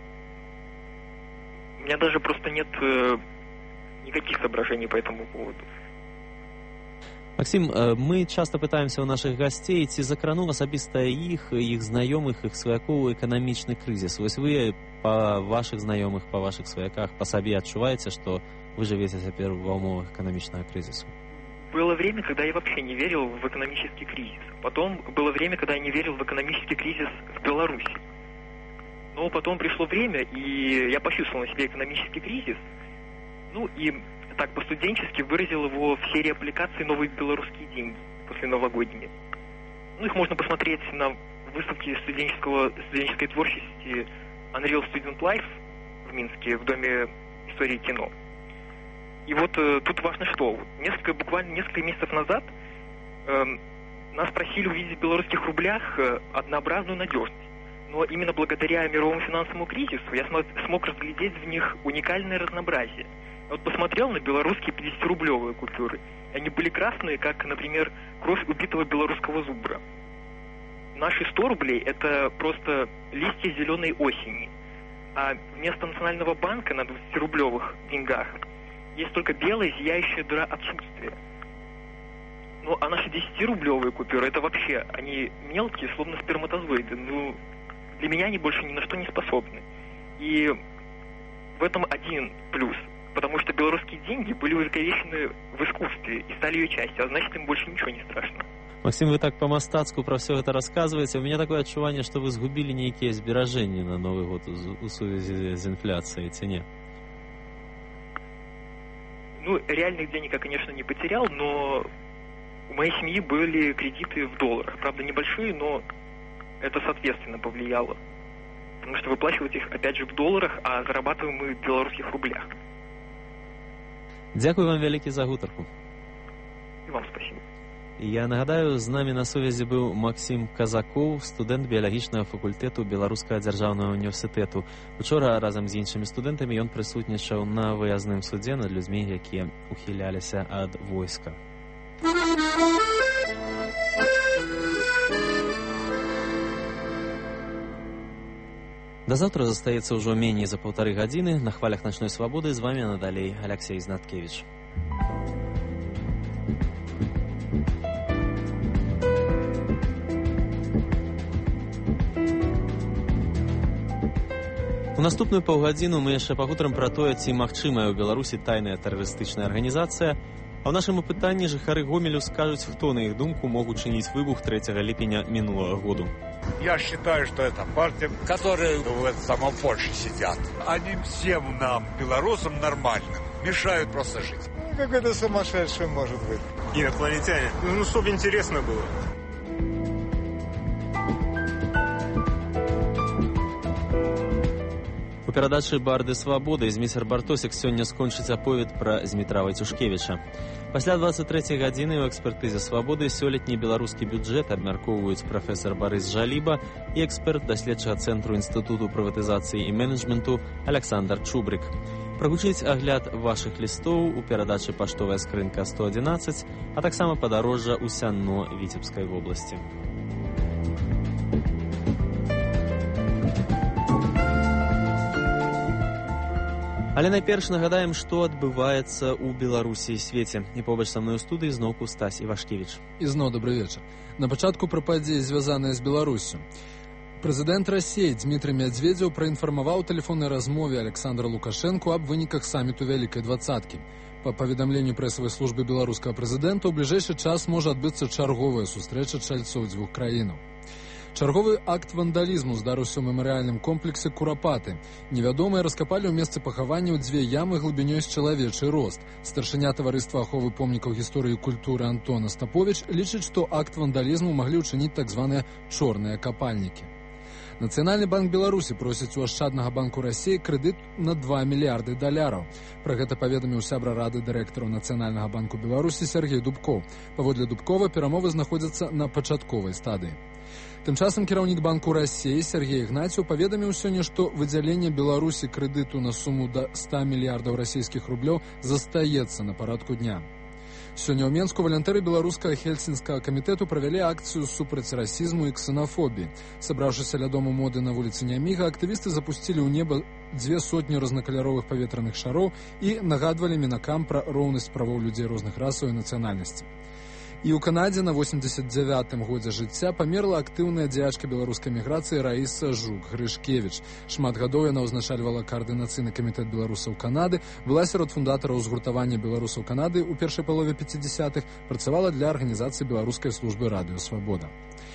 У меня даже просто нет никаких соображений по этому поводу. Максим, мы часто пытаемся у наших гостей, ці закрануў асабіста іх знаёмых, іх сваякоў эканамічны крызіс. Вось вы па вашых знаёмых, па вашых сваяках, па сабе адчуваеце, што вы жывеце цяпер ва ўмовах эканамічнага крызісу? Было время, когда я вообще не верил в экономический кризис. Потом было время, когда я не верил в экономический кризис в Беларуси. Но потом пришло время, и я почувствовал на себе экономический кризис. Ну и так по-студенчески выразил его в серии аппликаций «Новые белорусские деньги» после новогодней. Ну, их можно посмотреть на выставке студенческой творчести Unreal Student Life в Минске, в Доме истории кино. И вот тут важно что. Буквально несколько месяцев назад нас просили увидеть в белорусских рублях однообразную надежность. Но именно благодаря мировому финансовому кризису я смог разглядеть в них уникальное разнообразие. Я вот посмотрел на белорусские 50-рублевые купюры. Они были красные, как, например, кровь убитого белорусского зубра. Наши 100 рублей – это просто листья зеленой осени. А вместо Национального банка на 20-рублевых деньгах есть только белая зияющая дыра отсутствия. Ну, а наши 10-рублевые купюры, это вообще, они мелкие, словно сперматозоиды. Ну, для меня они больше ни на что не способны. И в этом один плюс. Потому что белорусские деньги были увековечены в искусстве и стали ее частью, а значит, им больше ничего не страшно. Максим, вы так по-мастацку про все это рассказываете. У меня такое адчуванне, что вы згубили некие зберажэнні на Новый год у сувязі з інфляцыяй, ці не? Ну, реальных денег я, конечно, не потерял, но у моей семьи были кредиты в долларах. Правда, небольшие, но это соответственно повлияло. Потому что выплачивать их, опять же, в долларах, а зарабатываем мы в белорусских рублях. Дякую вам вялікі за гутарку. И вам спасибо. Я нагадаю, з намі на сувязі быў Максім Казакоў, студэнт біялагічнага факультэту Беларускага дзяржаўнага універсітэту. Учора разам з іншымі студэнтамі ён прысутнічаў на выязным судзе над людзьмі, якія ухіляліся ад войска. До завтра застаецца ўжо меней за 1,5 гадзіны. На хвалях начной свабоды з вами надалей Алексей Знаткевич. У наступную паўгадзіну мы яшчэ пагутарым пра тое, ці магчымая ў Беларусі тайная тэрарыстычная арганізацыя. А ў нашым апытанні жыхары Гомелю скажуць, хто, на іх думку, мог учыніць выбух 3 ліпеня минулого года. Я считаю, что это партия, которые в самом Польше сидят. Они всем нам, белорусам, нормальным, мешают просто жить. Какой-то сумасшедший, может быть. Инопланетяне. Ну, чтобы интересно было. У перадачы «Барды свабоды» Зміцер Бартосік сёння скончыць аповед пра Змітра Вайцюшкевіча. Пасля 23 гадзіны ў экспертызе свабоды сёлетні беларускі бюджэт абмяркоўваюць прафесор Барыс Жаліба і эксперт даследчага цэнтру інстытуту прыватызацыі і менеджменту Александр Чубрык. Прагучыць агляд вашых лістоў у перадачы «Паштовая скрынка 111», а таксама падарожжа ў Сянно Віцебскай вобласці. Але найперш нагадаем, што адбываецца ў Беларусі і свеце. І побач са мной у студыі зноўку Стась Івашкевіч. Ізноў добры вечар. На пачатку пра падзеі, звязаныя з Беларуссю. Прэзідэнт Расіі Дмітрый Мядзведзеў праінфармаваў у тэлефоннай размове Александра Лукашэнку аб выніках саміту Вялікай двадцаткі. Па паведамленню прэсавай службы беларускага прэзідэнта, у бліжэйшы час можа адбыцца чарговая сустрэча чальцоў дзвюх краінаў. Чарговы акт вандалізму здарыўся ў мемарыяльным комплексе Курапаты. Невядомыя раскапалі ў месцы пахаванняў 2 ямы глыбінёй з чалавечы рост. Старшыня таварыства аховы помнікаў гісторыі і культуры Антон Остапович лічыць, што акт вандалізму маглі ўчыніць так званыя чорныя капальнікі. Нацыянальны банк Беларусі просіць у Ашчаднага банку Расіі крэдыт на $2 мільярды. Пра гэта паведаміў сябра рады дырэктараў Нацыянальнага банку Беларусі Сергей Дубкоў. Паводле Дубкова, перамовы знаходзяцца на пачатковай стадыі. Тым часам кіраўнік банку Расіі Сергей Ігнацьеў паведаміў сёння, што выдзяленне Беларусі крэдыту на суму да 100 мільярдаў расійскіх рублёў застаецца на парадку дня. Сёння ў Менску валантары беларускага хельсінскага камітэту правялі акцыю супраць расізму і ксенафобіі. Сабраўшыся ля дому моды на вуліцы Няміга, актывісты запусцілі ў неба 200 рознакаляровых паветраных шароў і нагадвалі мінакам пра роўнасць правоў людзей розных расаў і нацыянальнасцей. І ў Канадзе на 89-м годзе жыцця памерла актыўная дзеячка беларускай міграцыі Раіса Жук-Грышкевіч. Шмат гадоў яна ўзначальвала каардынацыйны камітэт беларусаў Канады, была сярод фундатараў згуртавання беларусаў Канады ў першай палове 50-х, працавала для арганізацыі беларускай службы радыё «Свабода».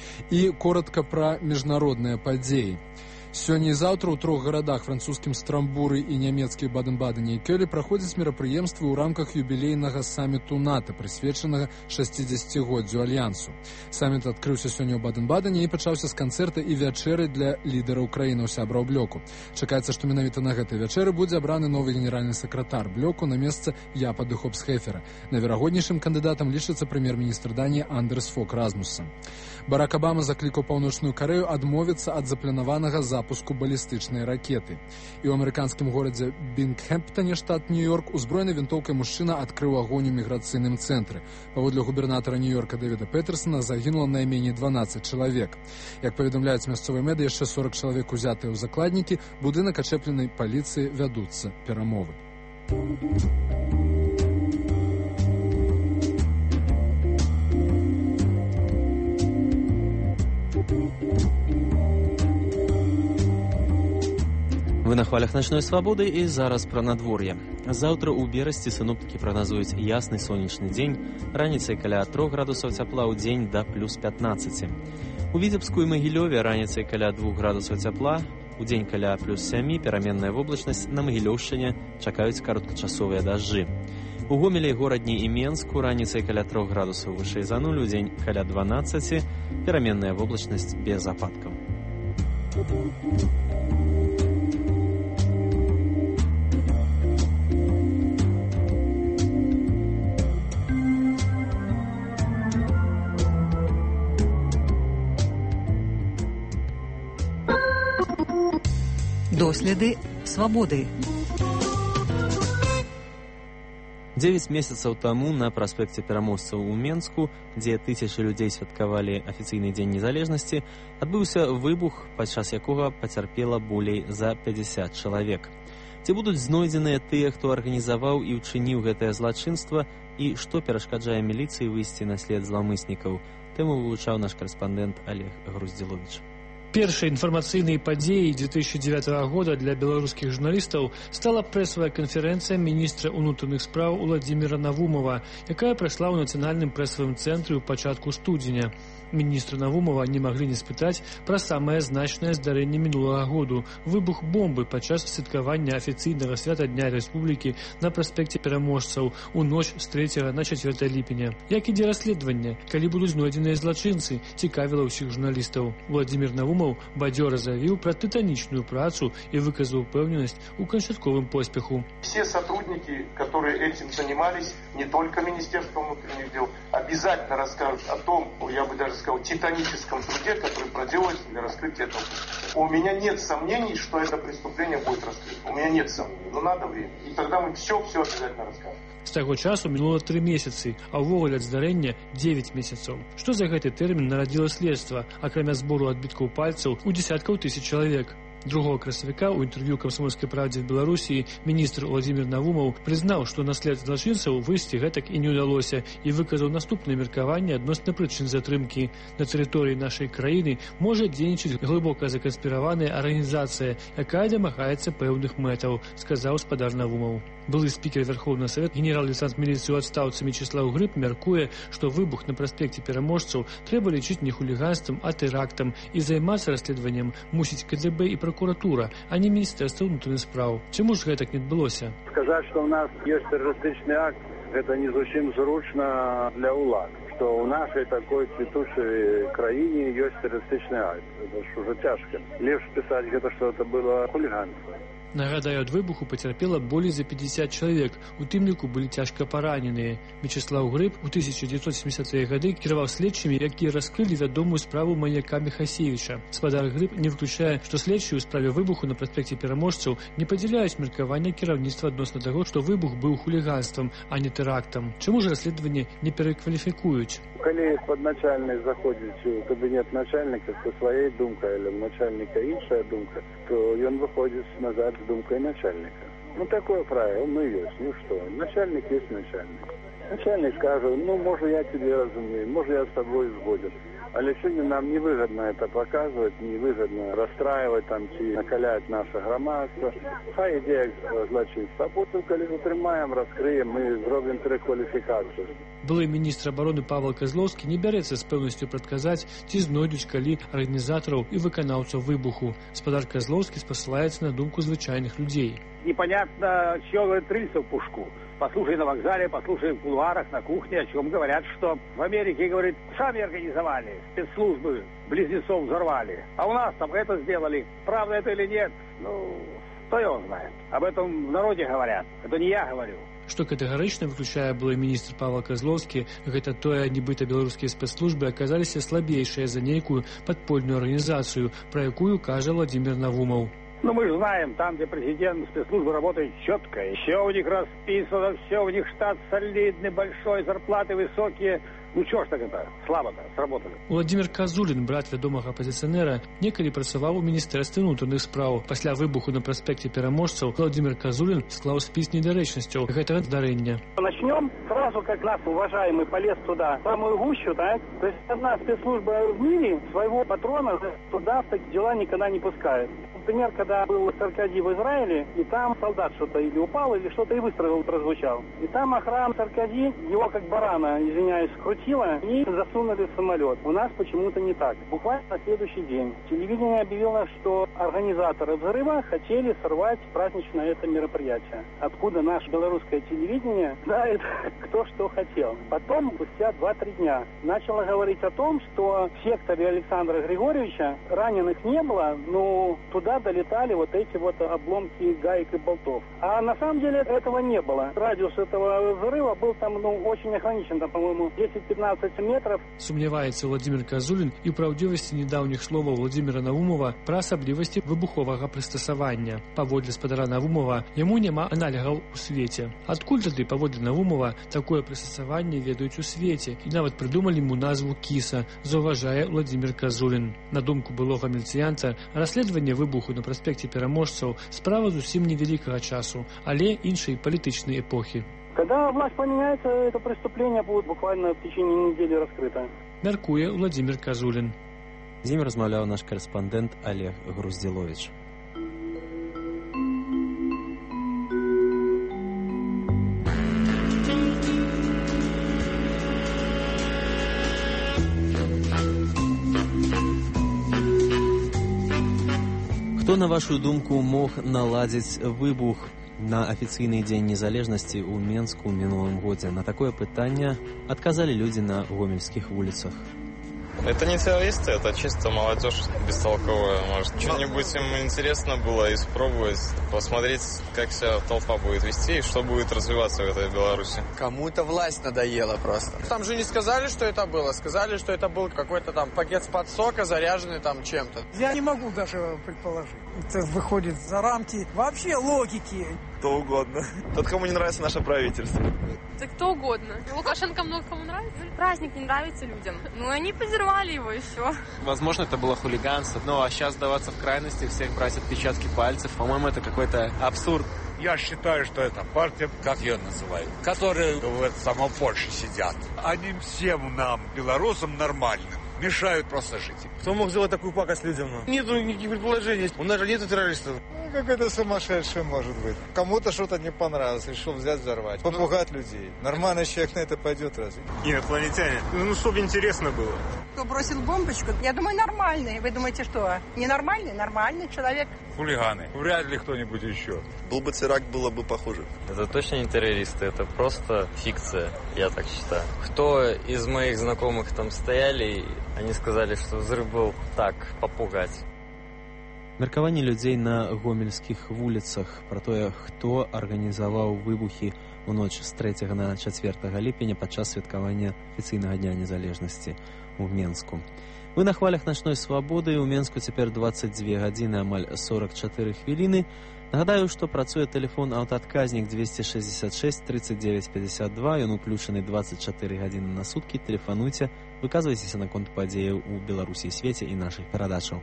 І коратка пра міжнародныя падзеі. Сёння і заўтра ў 3 гарадах французскім Страмбуры і нямецкіх Баден-Бадене і Кёлі праходзяць мерапрыемствы ў рамках юбілейнага саміту НАТО, прысвечанага 60-годдзю Альянсу. Саміт адкрыўся сёння ў Баден-Бадене і пачаўся з канцэрта і вячэры для лідараў краінаў сябраў блоку. Чакаецца, што менавіта на гэтай вячэры будзе абраны новы генеральны сакратар блоку на месца Япады Хопсхефера. Найверагоднейшым кандыдатам лічыцца прэм'ер-міністр Даніі Андерс Фок Расмуссен. Барак Абама заклікаў Паўночную Карэю адмовіцца ад запланаванага запуску балістычнай ракеты. І ў амерыканскім горадзе Бінгхэмптоне, штат Нью-Йорк, узброены вінтоўкай мужчына адкрыў агонь у міграцыйным цэнтры. Паводле губернатара Нью-Йорка Дэвіда Петерсона загінула найменей 12 чалавек. Як паведамляюць мясцовыя медыа, яшчэ 40 чалавек узятыя ў закладнікі, будынак ачэпленай паліцыі вядуцца перамовы. Вы на хвалях начной свабоды і зараз пра надвор'е. Заўтра ў Берасці сіноптыкі прагназуюць ясны сонечны дзень, раніцай каля 3 градусаў цяпла ў дзень да плюс 15. У Віцебску і Магілёве раніцай каля 2 градусаў цяпла, у дзень каля плюс 7, пераменная воблачнасць, на Магілёўшчыне чакаюць кароткачасовыя дажджы. У Гомелі, горадні і Менску раніцай каля 3 градусаў вышэй за 0, у дзень каля 12, пераменная воблачнасць без ападкаў. Доследы свабоды. 9 месяцаў таму на праспекце Пераможцаў у Менску, дзе тысячы людзей святкавалі афіцыйны дзень незалежнасці, адбыўся выбух, падчас якога пацярпела болей за 50 чалавек. Ці будуць знойдзеныя тыя, хто арганізаваў і ўчыніў гэтае злачынства, і што перашкаджае міліцыі выйсці на след зламыснікаў? Тэму вывучаў наш карэспандэнт Олег Груздзіловіч. Першай інфармацыйнай падзеяй 2009 года для беларускіх журналістаў стала прэсавая канферэнцыя міністра ўнутраных спраў Уладзіміра Навумова, якая прайшла ў нацыянальным прэсавым цэнтры ў пачатку студзеня. Міністра Навумова не маглі не спытаць пра самае значнае здарэнне мінулага году – выбух бомбы падчас святкавання афіцыйнага свята Дня Рэспублікі на праспекце Пераможцаў у ноч з 3 на 4 ліпеня. Як ідзе расследаванне, калі будуць знойдзеныя злачынцы, цікавіла ўсіх журналістаў. Уладзімір Навумов бадзёра заявіў пра тытанічную працу і выказаў упэўненасць у канчатковым поспеху. Все сотрудники, которые этим занимались, не только Министерство внутренних дел, обязательно расскажут о том, я бы даже сказал, титаническом труде, который проделывается для раскрытия этого. У меня нет сомнений, что это преступление будет раскрыто. У меня нет сомнений, но надо время. И тогда мы все обязательно расскажем. З таго часу мінула 3 месяцы, а ўвогуле ад здарэння 9 месяцаў. Што за гэты тэрмін нарадзіла следства, акрамя збору адбіткаў пальцаў у дзесяткаў тысяч чалавек? 2 красавіка ў інтэрв'ю «Камсомольскай правдзе» в Беларусі міністр Уладзімір Навумов прызнаў, што на след злачынцаў выйсці гэтак і не ўдалося, і выказаў наступнае меркаванне адносна прычын затрымкі. На тэрыторыі нашай краіны можа дзейнічаць глыбока заканспіраваная арганізацыя, якая дамагаецца пэўных мэтаў, сказаў спадар Навумов. Былы спікер Верховного Совета генерал-лейтенант міліцыі ў адстаўцы Мечыслаў Грыб мяркуе, што выбух на праспекце Пераможцаў трэба лічыць не хуліганствам, а тэрактам, і займацца расследаваннем мусіць КДБ і прокуратура, а не Міністэрства ўнутраных спраў. Чаму ж гэтак не адбылося? Сказаць, што ў нас ёсць тэрарыстычны акт, гэта не зусім зручна для ўлад. Што ў нашай такой цвітучай краіне ёсць тэрарыстычны акт. Гэта ж ужо цяжка. Лепш пісаць гэта, што гэта было хуліганство. Нагадаю, ад выбуху пацярпела болей за 50 чалавек, у тым ліку былі цяжка параненыя. Мечыслаў Грыб у 1970-е гады кіраваў следчымі, якія раскрылі вядомую справу маньяка Михасевіча. Спадар Грыб не выключае, што следчыя ў справе выбуху на праспекце Пераможцаў не падзяляюць меркавання кіраўніцтва адносна таго, што выбух быў хуліганствам, а не тэрактам. Чаму ж расследаванне не перакваліфікуюць? Калі падначальнік заходзіць у кабінет начальніка са сваёй думкай, але начальніка іншая думка, то ён выходзіць назад з думкай начальніка. Ну, такое правило, ну, есть. Ну, что, начальник есть начальник. Начальник скажет, ну, может, я тебе разумею, может, я с тобой сгоден. Але сегодня нам невыгодно это показывать, невыгодно расстраивать, там, накалять наше громадство. Хай идея злочинства. А потом, когда затрымаем, раскрыем, мы зробим переквалификацию. Былы міністр абароны Павел Козловскі не бярэцца з пэўнасцю прадказаць, ці знойдуць калі арганізатараў і выканаўцаў выбуху. Спадар Козловскі спасылаецца на думку звычайных людзей. Непонятно, чего говорит рыльца в пушку. Послушай на вокзале, послушай в кулуарах, на кухне, о чем говорят, что в Америке, говорит, сами организовали, спецслужбы близнецов взорвали. А у нас там это сделали. Правда это или нет? Ну, кто его знает. Об этом в народе говорят. Это не я говорю. Што катэгарычна выключае былы міністр Павел Козловскі, гэта тое, нібыта беларускія спецслужбы аказаліся слабейшыя за нейкую падпольную арганізацыю, пра якую кажа Уладзімір Навумов. Ну, мы же знаем, там, где президент спецслужбы работает четко, все у них расписано, все у них штат солидный, большой, зарплаты высокие. Ну чё ж так это, слабо-то, сработали. Владимир Казулін, брат вядомага апазіцыянера, некалі працаваў у міністэрстве ўнутраных спраў. Пасля выбуху на праспекце Пераможцаў Владимир Казулін склаў спіс недарэчнасцяў гэтага здарэння. Начнем сразу, как наш уважаемый полез туда, в самую гущу, так? То есть одна спецслужба в мире своего патрона туда в такие дела никогда не пускает. Например, когда был Саркози в Израиле, и там солдат что-то или упал, или что-то и выстрел прозвучал. И там охрана Саркози, его как барана, извиняюсь, скрутила и засунули в самолет. У нас почему-то не так. Буквально на следующий день телевидение объявило, что организаторы взрыва хотели сорвать праздничное это мероприятие. Откуда наше белорусское телевидение знает, кто что хотел. Потом, спустя 2-3 дня, начало говорить о том, что в секторе Александра Григорьевича раненых не было, но туда долетали вот эти вот обломки гаек и болтов. А на самом деле этого не было. Радиус этого взрыва был там, очень ограничен, там, по-моему, 10-15 метров. Сумняваецца Владимир Казулін і ў праўдзівасці недаўніх словаў Владимира Наумова пра асаблівасці выбуховага прыстасавання. Паводле спадара Наумова, яму няма аналегаў у свеце. Адкуль тады, паводле Наумова, такое прыстасаванне ведаюць у свеце і нават прыдумалі яму назву кіса, заўважае Владимир Казулін. На думку былога міліцыянта, расследаванне выбуху на праспекце Пераможцаў справа зусім невялікага часу, але іншай палітычнай эпохі. Когда власть поменяется, это преступление будет буквально в течение недели раскрыто. Мяркуе Владимир Казулін. З ім размаўляў наш корэспандэнт Олег Груздзіловіч. Хто, на вашу думку, мог наладзіць выбух на афіцыйны дзень незалежнасці ў Менску ў мінулым годзе? На такое пытанне адказалі людзі на гомельскіх вуліцах. Это не террористы, это чисто молодежь бестолковая. Может, что-нибудь им интересно было испробовать, посмотреть, как себя толпа будет вести и что будет развиваться в этой Беларуси. Кому-то власть надоела просто. Там же не сказали, что это было. Сказали, что это был какой-то там пакет под сока, заряженный там чем-то. Я не могу даже предположить. Это выходит за рамки вообще логики. Кто угодно. Тот, кому не нравится наше правительство. Да кто угодно. Лукашенко много кому нравится. Праздник не нравится людям. Ну, они подорвали его и все. Возможно, это было хулиганство. Ну, а сейчас сдаваться в крайности, всех брать отпечатки пальцев. По-моему, это какой-то абсурд. Я считаю, что это партия, как ее называют, которые в самой Польше сидят. Они всем нам, белорусам, нормальным мешают просто жить. Кто мог сделать такую пакость людям? Нету никаких предположений. У нас же нету террористов. Как это сумасшедший может быть? Кому-то что-то не понравилось, решил взять, взорвать, попугать людей. Нормальный человек на это пойдет разве? Инопланетяне. Ну, чтобы интересно было. Кто бросил бомбочку? Я думаю, нормальный. Вы думаете, что? Ненормальный? Нормальный человек. Хулиганы. Вряд ли кто-нибудь еще. Был бы теракт, было бы похуже. Это точно не террористы, это просто фикция, я так считаю. Кто из моих знакомых там стояли, они сказали, что взрыв был так, попугать. Меркаванне людзей на гомельскіх вуліцах пра тое, хто арганізаваў выбухі ў ноч з 3 на 4 ліпеня падчас святкавання афіцыйнага дня незалежнасці ў Менску. Вы на хвалях начной свабоды. У Менску цяпер 22 гадзіны, амаль 44 хвіліны. Нагадаю, што працуе тэлефон аўтаадказнік 266 39 52. Ён уключаны 24 гадзіны на суткі. Тэлефануйце, выказвайцеся наконт падзеяў у Беларусі і свеце і нашых перадачаў.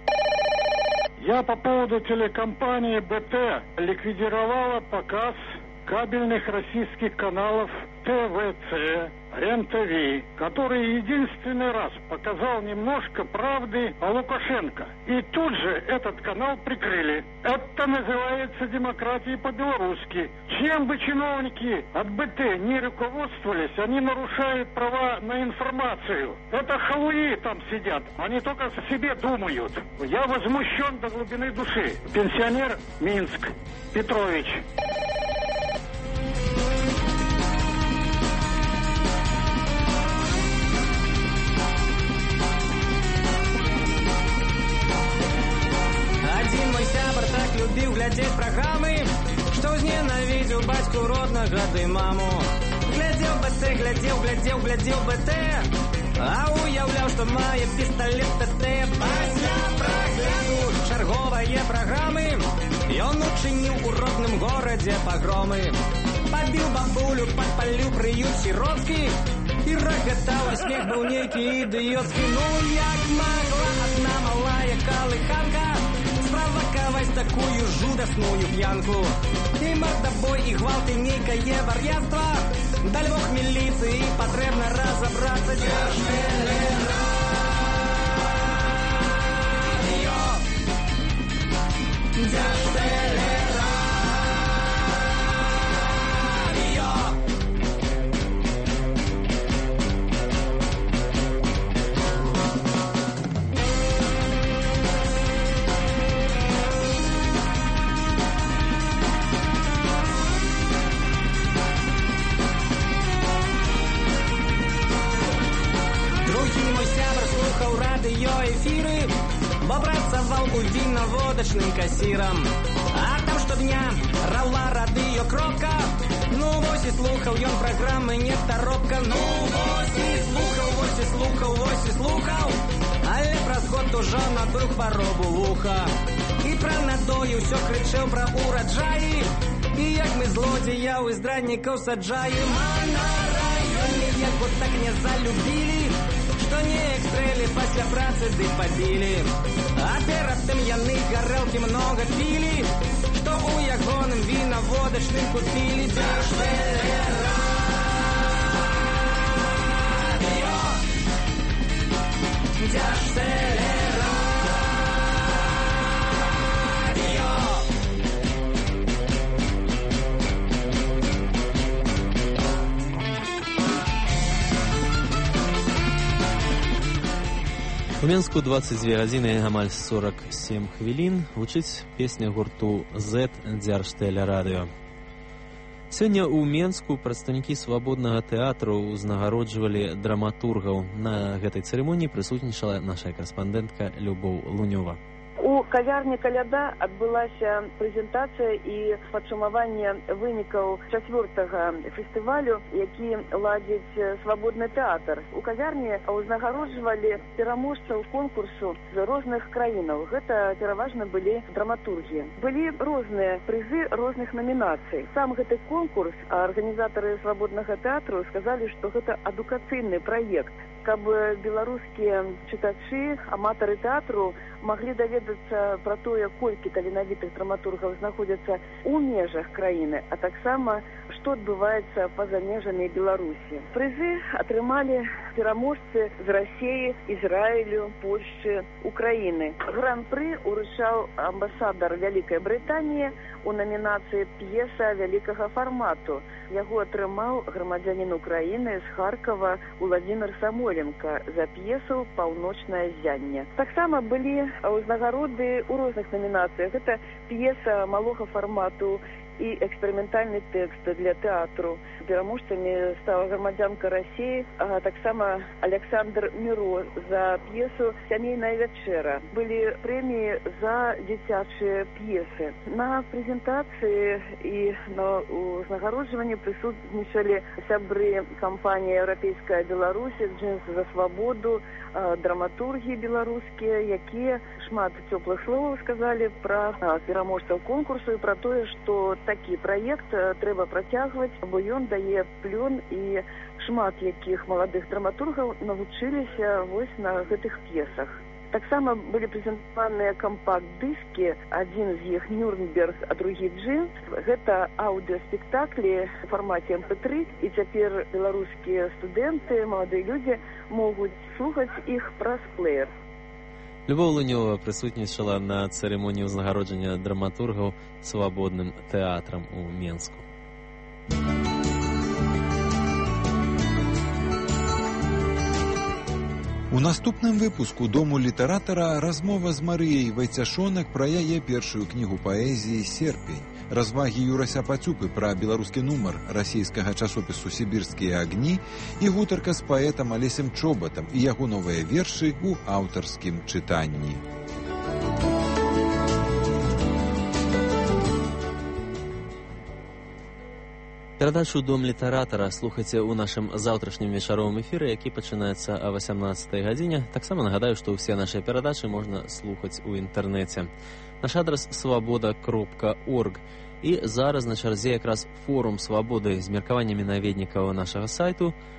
Я по поводу телекомпании БТ ликвидировала показ кабельных российских каналов ТВЦ, РЕН-ТВ, который единственный раз показал немножко правды о Лукашенко. И тут же этот канал прикрыли. Это называется демократией по-белорусски. Чем бы чиновники от БТ не руководствовались, они нарушают права на информацию. Это халуи там сидят. Они только о себе думают. Я возмущен до глубины души. Пенсионер Минск. Петрович. Один мой сябр так любіў глядзець праграмы, што ўзненавідзеў бацьку роднага ды маму. Глядзеў БТ, глядзеў БТ, а уяўляў, што мае пісталет ТТ. Пасля прагляду чарговае праграмы ён учыніў у родным горадзе пагромы. Пабіў бабулю, падпаліў прыют сіроткі, і рагатала, смех быў нейкі ідыёцкі. Ну як магла адна малая калыханка справакаваць такую жудасную п'янку? І мордабой, і гвалт, і нейкае вар'янства. Да львов міліцыі патрэбна разабрацца, дзе ж тэлерадыё, дзе ж тэлерадыё. Радыёэфіры, бо працаваў у вінаводачным касірам. А там штодня раўла радыё-кропка. Ну вось і слухаў ён праграмы не таропка. Ну вось і слухаў, вось і слухаў, вось і слухаў. Але праз год ужо набыў хваробу вуха. І пра надоі ўсё крычаў пра ураджаі. І як мы злодзеяў і здраднікаў саджаем. А на раёне яго так не залюбілі, што неяк стрэлі пасля працы ды пабілі. А перад тым яны гарэлкі многа пілі, што ў ягоным вінаводачным купілі. Дзе ж тэлерадыё, дзе ж тэлерадыё. У Менску 22 гадзіны амаль 47 хвілін гучыць песня гурту Z Дзяржтэлерадыё. Сёння ў Менску прадстаўнікі свабоднага тэатру ўзнагароджвалі драматургаў. На гэтай цырымоніі прысутнічала наша карэспандэнтка Любоў Лунёва. У кавярні «Каляда» адбылася прэзентацыя і падсумаванне вынікаў 4-го фестывалю, які ладзіць свабодны тэатр. У кавярні ўзнагароджвалі пераможцаў конкурсу з розных краінаў. Гэта пераважна былі драматургі. Былі розныя прызы розных намінацый. Сам гэты конкурс арганізатары свабоднага тэатру сказалі, што гэта адукацыйны праект, каб беларускія чытачы, аматары тэатру маглі даведацца пра тое, колькі таленавітых драматургаў знаходзяцца ў межах краіны, а таксама, што адбываецца па-за межамі Беларусі. Прызы атрымалі пераможцы з Расіі, Ізраілю, Польшчы, Украіны. Гран-пры уручаў амбасадар Вялікай Брытаніі у намінацыі «П'еса вялікага фармату». Яго атрымаў грамадзянін Украіны з Харкова Уладзімір Самойленка за п'есу «Паўночнае ззянне». Таксама былі ўзнагароды ў розных намінацыях. Гэта п'еса малога фармату і эксперыментальны тэкст для тэатру. Пераможцамі стала грамадзянка Расіі, а таксама Александр Міро за п'есу «Сямейная вячэра». Былі прэміі за дзіцячыя п'есы. На прэзентацыі і на узнагароджванні прысутнічалі сябры кампаніі «Еўрапейская Беларусь», «Джинс за свабоду», драматургі беларускія, якія шмат цёплых словаў сказалі пра пераможцаў конкурсу і пра тое, што такі праект трэба працягваць, бо ён дае плён і шмат якіх маладых драматургаў навучыліся вось на гэтых п'есах. Таксама былі прэзентаваныя кампакт-дыскі, адзін з іх «Нюрнберг», а другі «Джинс». Гэта аўдыаспектаклі ў фармаце MP3, і цяпер беларускія студэнты, маладыя людзі могуць слухаць іх праз плеер. Любоў Лунёва прысутнічала на цырымоніі ўзнагароджання драматургаў свабодным тэатрам у Менску. У наступным выпуску «Дому літаратара» размова з Марыяй Вайцяшонак пра яе першую кнігу паэзіі «Серпень», развагі Юрася Пацюпы пра беларускі нумар расійскага часопісу «Сібірскія агні» і гутарка з паэтам Алесем Чобатам і яго новыя вершы ў аўтарскім чытанні. Перадачу «Дом літаратара» слухайце ў нашым заўтрашнім вечаровым эфіры, які пачынаецца о 18 гадзіне. Таксама нагадаю, што ўсе нашыя перадачы можна слухаць у інтэрнэце. Наш адрас свабода.орг. І зараз на чарзе якраз форум свабоды з меркаваннямі наведнікаў нашага сайту.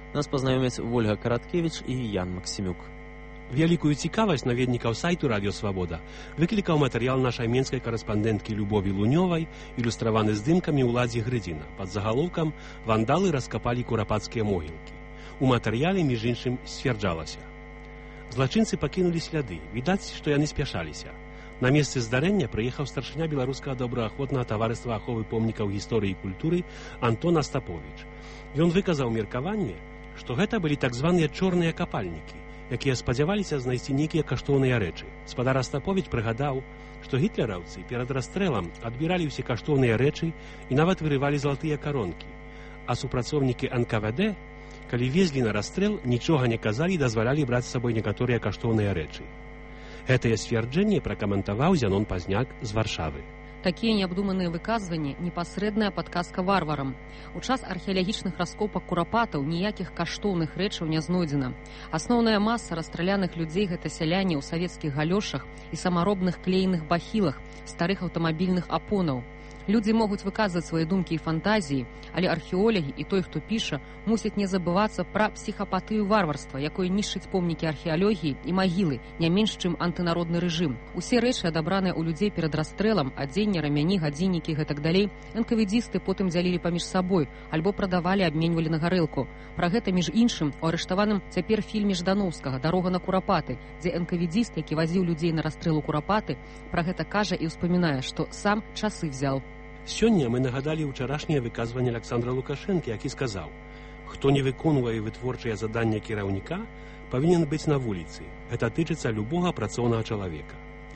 Нас пазнаёмяць Вольга Караткевіч і Ян Максімюк. Вялікую цікавасць наведнікаў сайту «Радіо Свабода» выклікаў матэрыял нашай менскай карэспандэнткі Любові Лунёвай, ілюстраваны здымкамі ўладзі Грыдзіна пад загалоўкам «Вандалы раскапалі курапацкія могілкі». У матэрыяле, між іншым, сцвярджалася: злачынцы пакінулі сляды, відаць, што яны спяшаліся. На месцы здарэння прыехаў старшыня беларускага добраахвотнага таварыства аховы помнікаў гісторыі і культуры Антон Астаповіч. Ён выказаў меркаванне, што гэта былі так званыя чорныя капальнікі, якія спадзяваліся знайсці нейкія каштоўныя рэчы. Спадар Астаповіч прыгадаў, што гітлераўцы перад расстрэлам адбіралі ўсе каштоўныя рэчы і нават вырывалі залатыя каронкі. А супрацоўнікі НКВД, калі везлі на расстрэл, нічога не казалі і дазвалялі браць з сабой некаторыя каштоўныя рэчы. Гэтае сцвярджэнне пракаментаваў Зянон Пазняк з Варшавы. Такія неабдуманыя выказванні – непасрэдная падказка варварам. У час археалагічных раскопак курапатаў ніякіх каштоўных рэчаў не знойдзена. Асноўная маса расстраляных людзей – гэта сяляне ў савецкіх галёшах і самаробных клееных бахілах, старых аўтамабільных апонаў. Людзі могуць выказваць свае думкі і фантазіі, але археолагі і той, хто піша, мусяць не забывацца пра псіхапатыю варварства, якое нішчыць помнікі археалогіі і магілы, не менш, чым антынародны рэжым. Усе рэчы, адабраныя ў людзей перад расстрэлам, адзенне, рамяні, гадзіннікі і гэтак далей, энкаведзісты потым дзялілі паміж сабой, альбо прадавалі, абменьвалі на гарэлку. Пра гэта, між іншым, у арыштаваным цяпер фільме Ждановскага «Дарога на Курапаты», дзе энкаведзіст, які вазіў людзей на расстрэл у Курапаты, пра гэта кажа і ўспамінае, што сам часы взял. Сёння мы нагадалі ўчарашняе выказванне Александра Лукашэнкі, які сказаў: «Хто не выконвае вытворчыя задання кіраўніка, павінен быць на вуліцы. Гэта тычыцца любога працоўнага чалавека».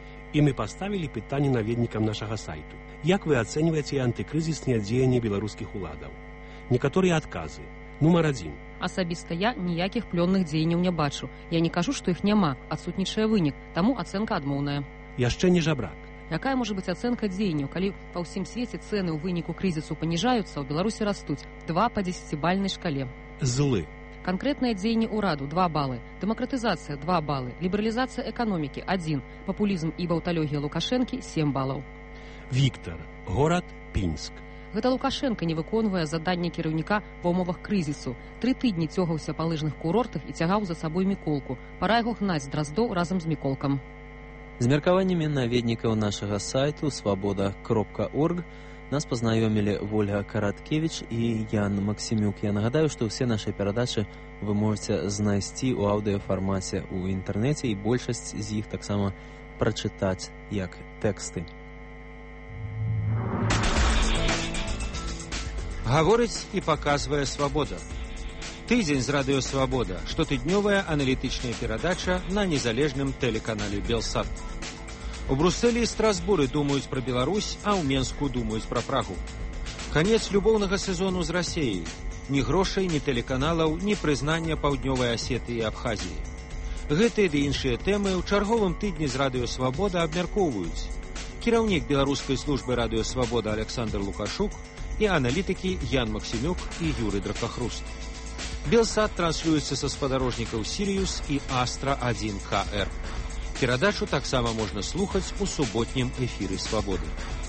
І мы паставілі пытанне наведнікам нашага сайту. Як вы ацэньваеце антыкрызісныя дзеянні беларускіх уладаў? Некаторыя адказы. Нумар 1. Асабіста я ніякіх плённых дзеянняў не бачу. Я не кажу, што іх няма, адсутнічае вынік, таму ацэнка адмоўная. Яшчэ не жабрак. Якая можа быць ацэнка дзеянняў, калі па ўсім свеце цэны ў выніку крызісу паніжаюцца, у Беларусі растуць 2 па 10-бальнай шкале. Злы. Канкрэтнае дзеянне ўраду 2 балы, дэмакратызацыя 2 балы, лібералізацыя эканомікі 1, папулізм і баўталогія Лукашэнкі 7 балаў. Віктар. Горад Пінск. Гэта Лукашенко не выконвае заданне кіраўніка ва ўмовах крызісу. 3 тыдні цёгаўся па лыжных курортах і цягаў за сабой Міколку. Пара яго гнаць з Драздоў разам з Міколкам. З меркаваннямі наведнікаў нашага сайту свабода.орг нас пазнаёмілі Вольга Караткевіч і Ян Максімюк. Я нагадаю, што ўсе нашы перадачы вы можаце знайсці ў аўдыёфармаце ў інтэрнэце і большасць з іх таксама прачытаць як тэксты. Гаворыць і паказвае Свабода. Тыдзень з Радыё Свабода, штотыднёвая аналітычная перадача на незалежным тэлеканале Белсат. У Брусэлі і Страсбуры думаюць пра Беларусь, а ў Менску думаюць пра Прагу. Канец любоўнага сезону з Расеяй. Ні грошай, ні тэлеканалаў, ні прызнання Паўднёвай Асетыі і Абхазіі. Гэтыя ды іншыя тэмы ў чарговым тыдні з Радыё Свабода абмяркоўваюць кіраўнік беларускай службы Радыё Свабода Александр Лукашук і аналітыкі Ян Максімюк і Юрый Дракахруст. Белсат транслюецца са спадарожнікаў Сіриус і Астра-1КР. Перадачу таксама можна слухаць у суботнім эфіры Свабоды.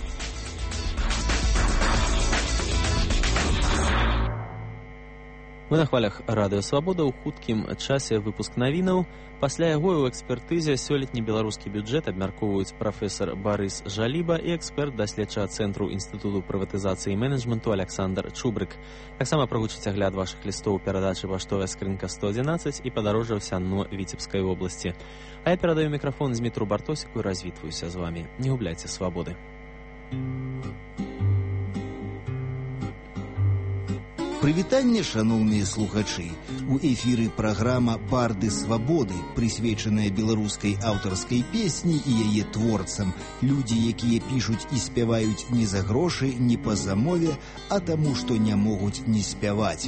Мы на хвалях Радыё Свабода ў хуткім часе выпуск навінаў. Пасля яго ў экспертызе сёлетні беларускі бюджэт абмяркоўваюць прафесар Барыс Жаліба і эксперт даследчага цэнтру інстытуту прыватызацыі і менеджменту Александр Чубрык. Таксама прагучыць агляд вашых лістоў перадачы «Паштовая скрынка 111» і падарожжа ў Сянно Віцебскай вобласці. А я перадаю мікрафон Змітру Бартосіку і развітваюся з вамі. Не губляйце свабоды. Прывітанне, шаноўныя слухачы. У эфіры праграма «Барды свабоды», прысвечаная беларускай аўтарскай песні і яе творцам. Людзі, якія пішуць і спяваюць не за грошы, не па замове, а таму, што не могуць не спяваць.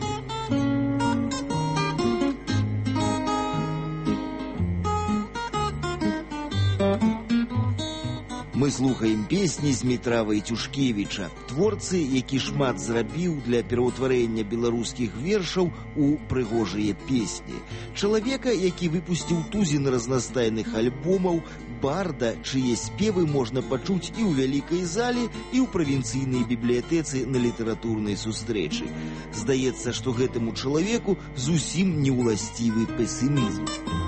Мы слухаем песні Змітра Вайцюшкевіча, творцы, які шмат зрабіў для пераўтварэння беларускіх вершаў у прыгожыя песні. Чалавека, які выпусціў тузін разнастайных альбомаў, барда, чые спевы можна пачуць і ў вялікай зале, і ў правінцыйнай бібліятэцы на літаратурнай сустрэчы. Здаецца, што гэтаму чалавеку зусім не ўласцівы песімізм.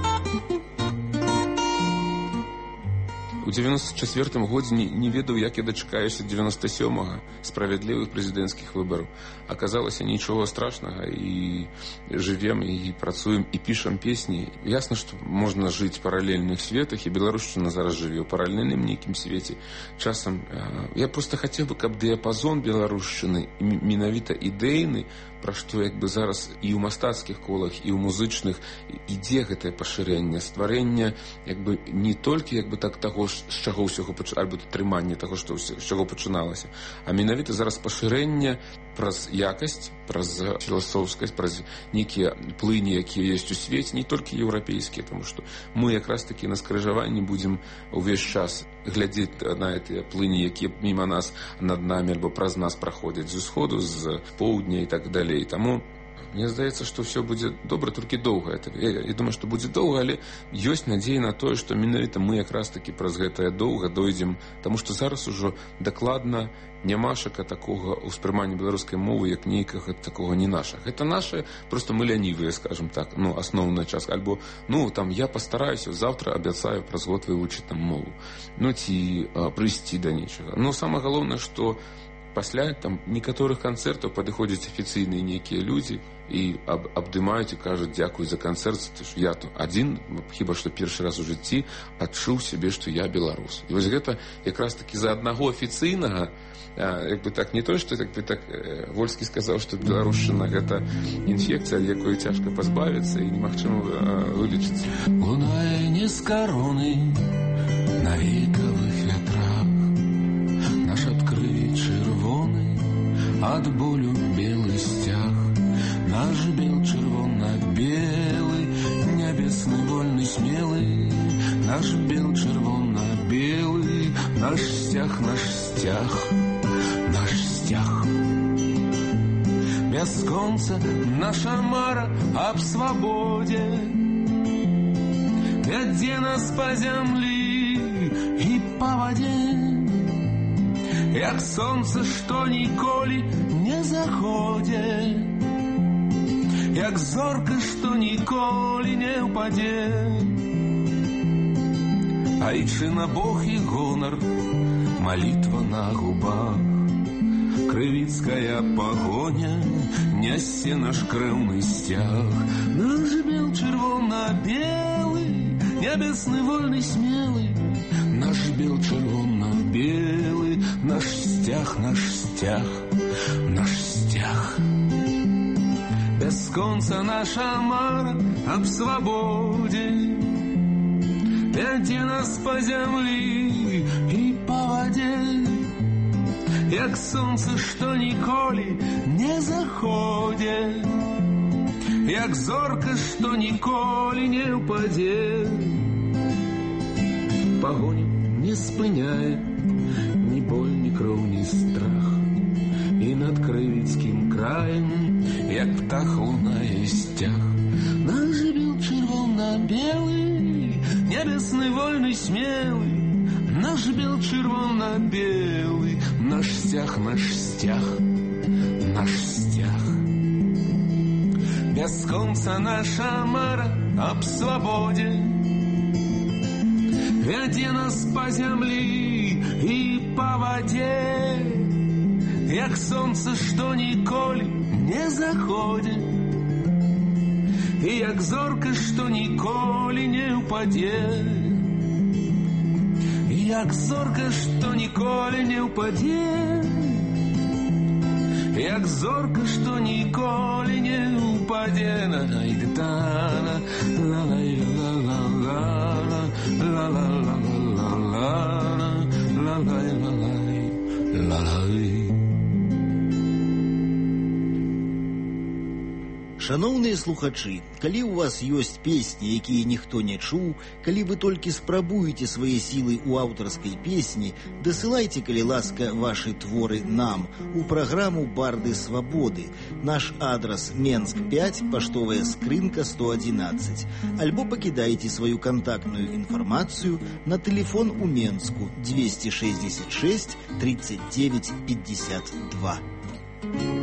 У 94-м годзе не ведаў, як я дачакаюся 97-га справядлівых прэзідэнцкіх выбараў. Аказалася, нічога страшнага, і жывем, і працуем, і пішам песні. Ясна, што можна жыць в паралельных светах, і беларушчына зараз жыве ў паралельным нейкім свеце. Часам я проста хацеў бы, каб дыяпазон беларушчыны, менавіта ідэйны, пра што як бы зараз і ў мастацкіх колах, і ў музычных ідзе гэтае пашырэнне, стварэнне як бы не толькі як бы так таго, з чаго ўсяго альбо трыманне таго, што з чаго пачыналася, а менавіта зараз пашырэнне праз якасць, праз філасофскасць, праз нейкія плыні, якія ёсць у свеце, не толькі еўрапейскія, тому што мы якраз такі на скрыжаванні будзем увесь час глядзець на гэтыя плыні, якія міма нас, над намі альбо праз нас праходзяць з усходу, з поўдня і так далей. Таму мне здаецца, што ўсё будзе добра, толькі доўга. Я думаю, што будзе доўга, але ёсць надзея на тое, што менавіта мы якраз такі праз гэтае доўга дойдзем, таму што зараз ужо дакладна нямашака такога ўспрымання беларускай мовы, як нейкага такога не наша. Гэта наша, просто мы лянівыя, скажем так, асноўная частка. Альбо, там, я пастараюся, завтра абяцаю праз год вывучыць там мову. Ці прыйсці да нечага. Самае галоўнае, што пасля там некаторых канцэртаў падыходзяць афіцыйныя нейкія людзі і абдымаюць і кажуць дзякуй за канцэрт, я адзін, хіба што першы раз у жыцці адчуў сябе, што я беларус. І вось гэта якраз такі за аднаго афіцыйнага, як бы так, не то, што Вольскі сказаў, што беларушчына гэта інфекцыя, ад якой цяжка пазбавіцца і немагчыма вылечыцца. Лунае не з кароны на векавых вятрах, наш адкрый чырвоны ад болю белы сцяг, наш бел чырвона-белы, нябесны вольны смелы, наш бел чырвона-белы, наш сцяг, наш сцяг, наш сцяг. Бясконца наша мара аб свабодзе вядзе нас па зямлі і па вадзе, як сонца, што ніколі не заходзе, як зорка, што ніколі не ўпадзе. Айчына, Бог і гонар, малітва на губах, крывіцкая пагоня нясе наш крэўны сцяг. Наш бел чырвона-белы, нябесны вольны смелы, наш бел чырвона-белы, наш сцяг, наш сцяг, наш сцяг. Бясконца наша мара аб свабодзе вядзе нас па зямлі і па вадзе, як сонца, што ніколі не заходзе, як зорка, што ніколі не ўпадзе. Пагоню не спыняе ні боль, ні кроў, ні страх, і над крывіцкім краем, як птах лунае сцяг. Наш бел чырвона-белы, нябесны вольны смелы, наш бел чырвона-белы, наш сцяг, наш сцяг, наш сцяг. Бясконца наша мара аб свабодзе вядзе нас па зямлі і па вадзе, як сонца, што ніколі не заходзе, і як зорка, што ніколі не ўпадзе, і як зорка, што ніколі не ўпадзе, як зорка, што ніколі не ўпадзе. Шановныя слухачы, калі ў вас ёсць песні, якія ніхто не чуў, калі вы толькі спрабуеце свае сілы ў аўтарскай песні, дасылайце, калі ласка, вашы творы нам у праграму «Барды свабоды». Наш адрас Менск 5, паштовая скрынка 111. Альбо пакідайце сваю кантактную інфармацыю на тэлефон у Менску 266 39 52.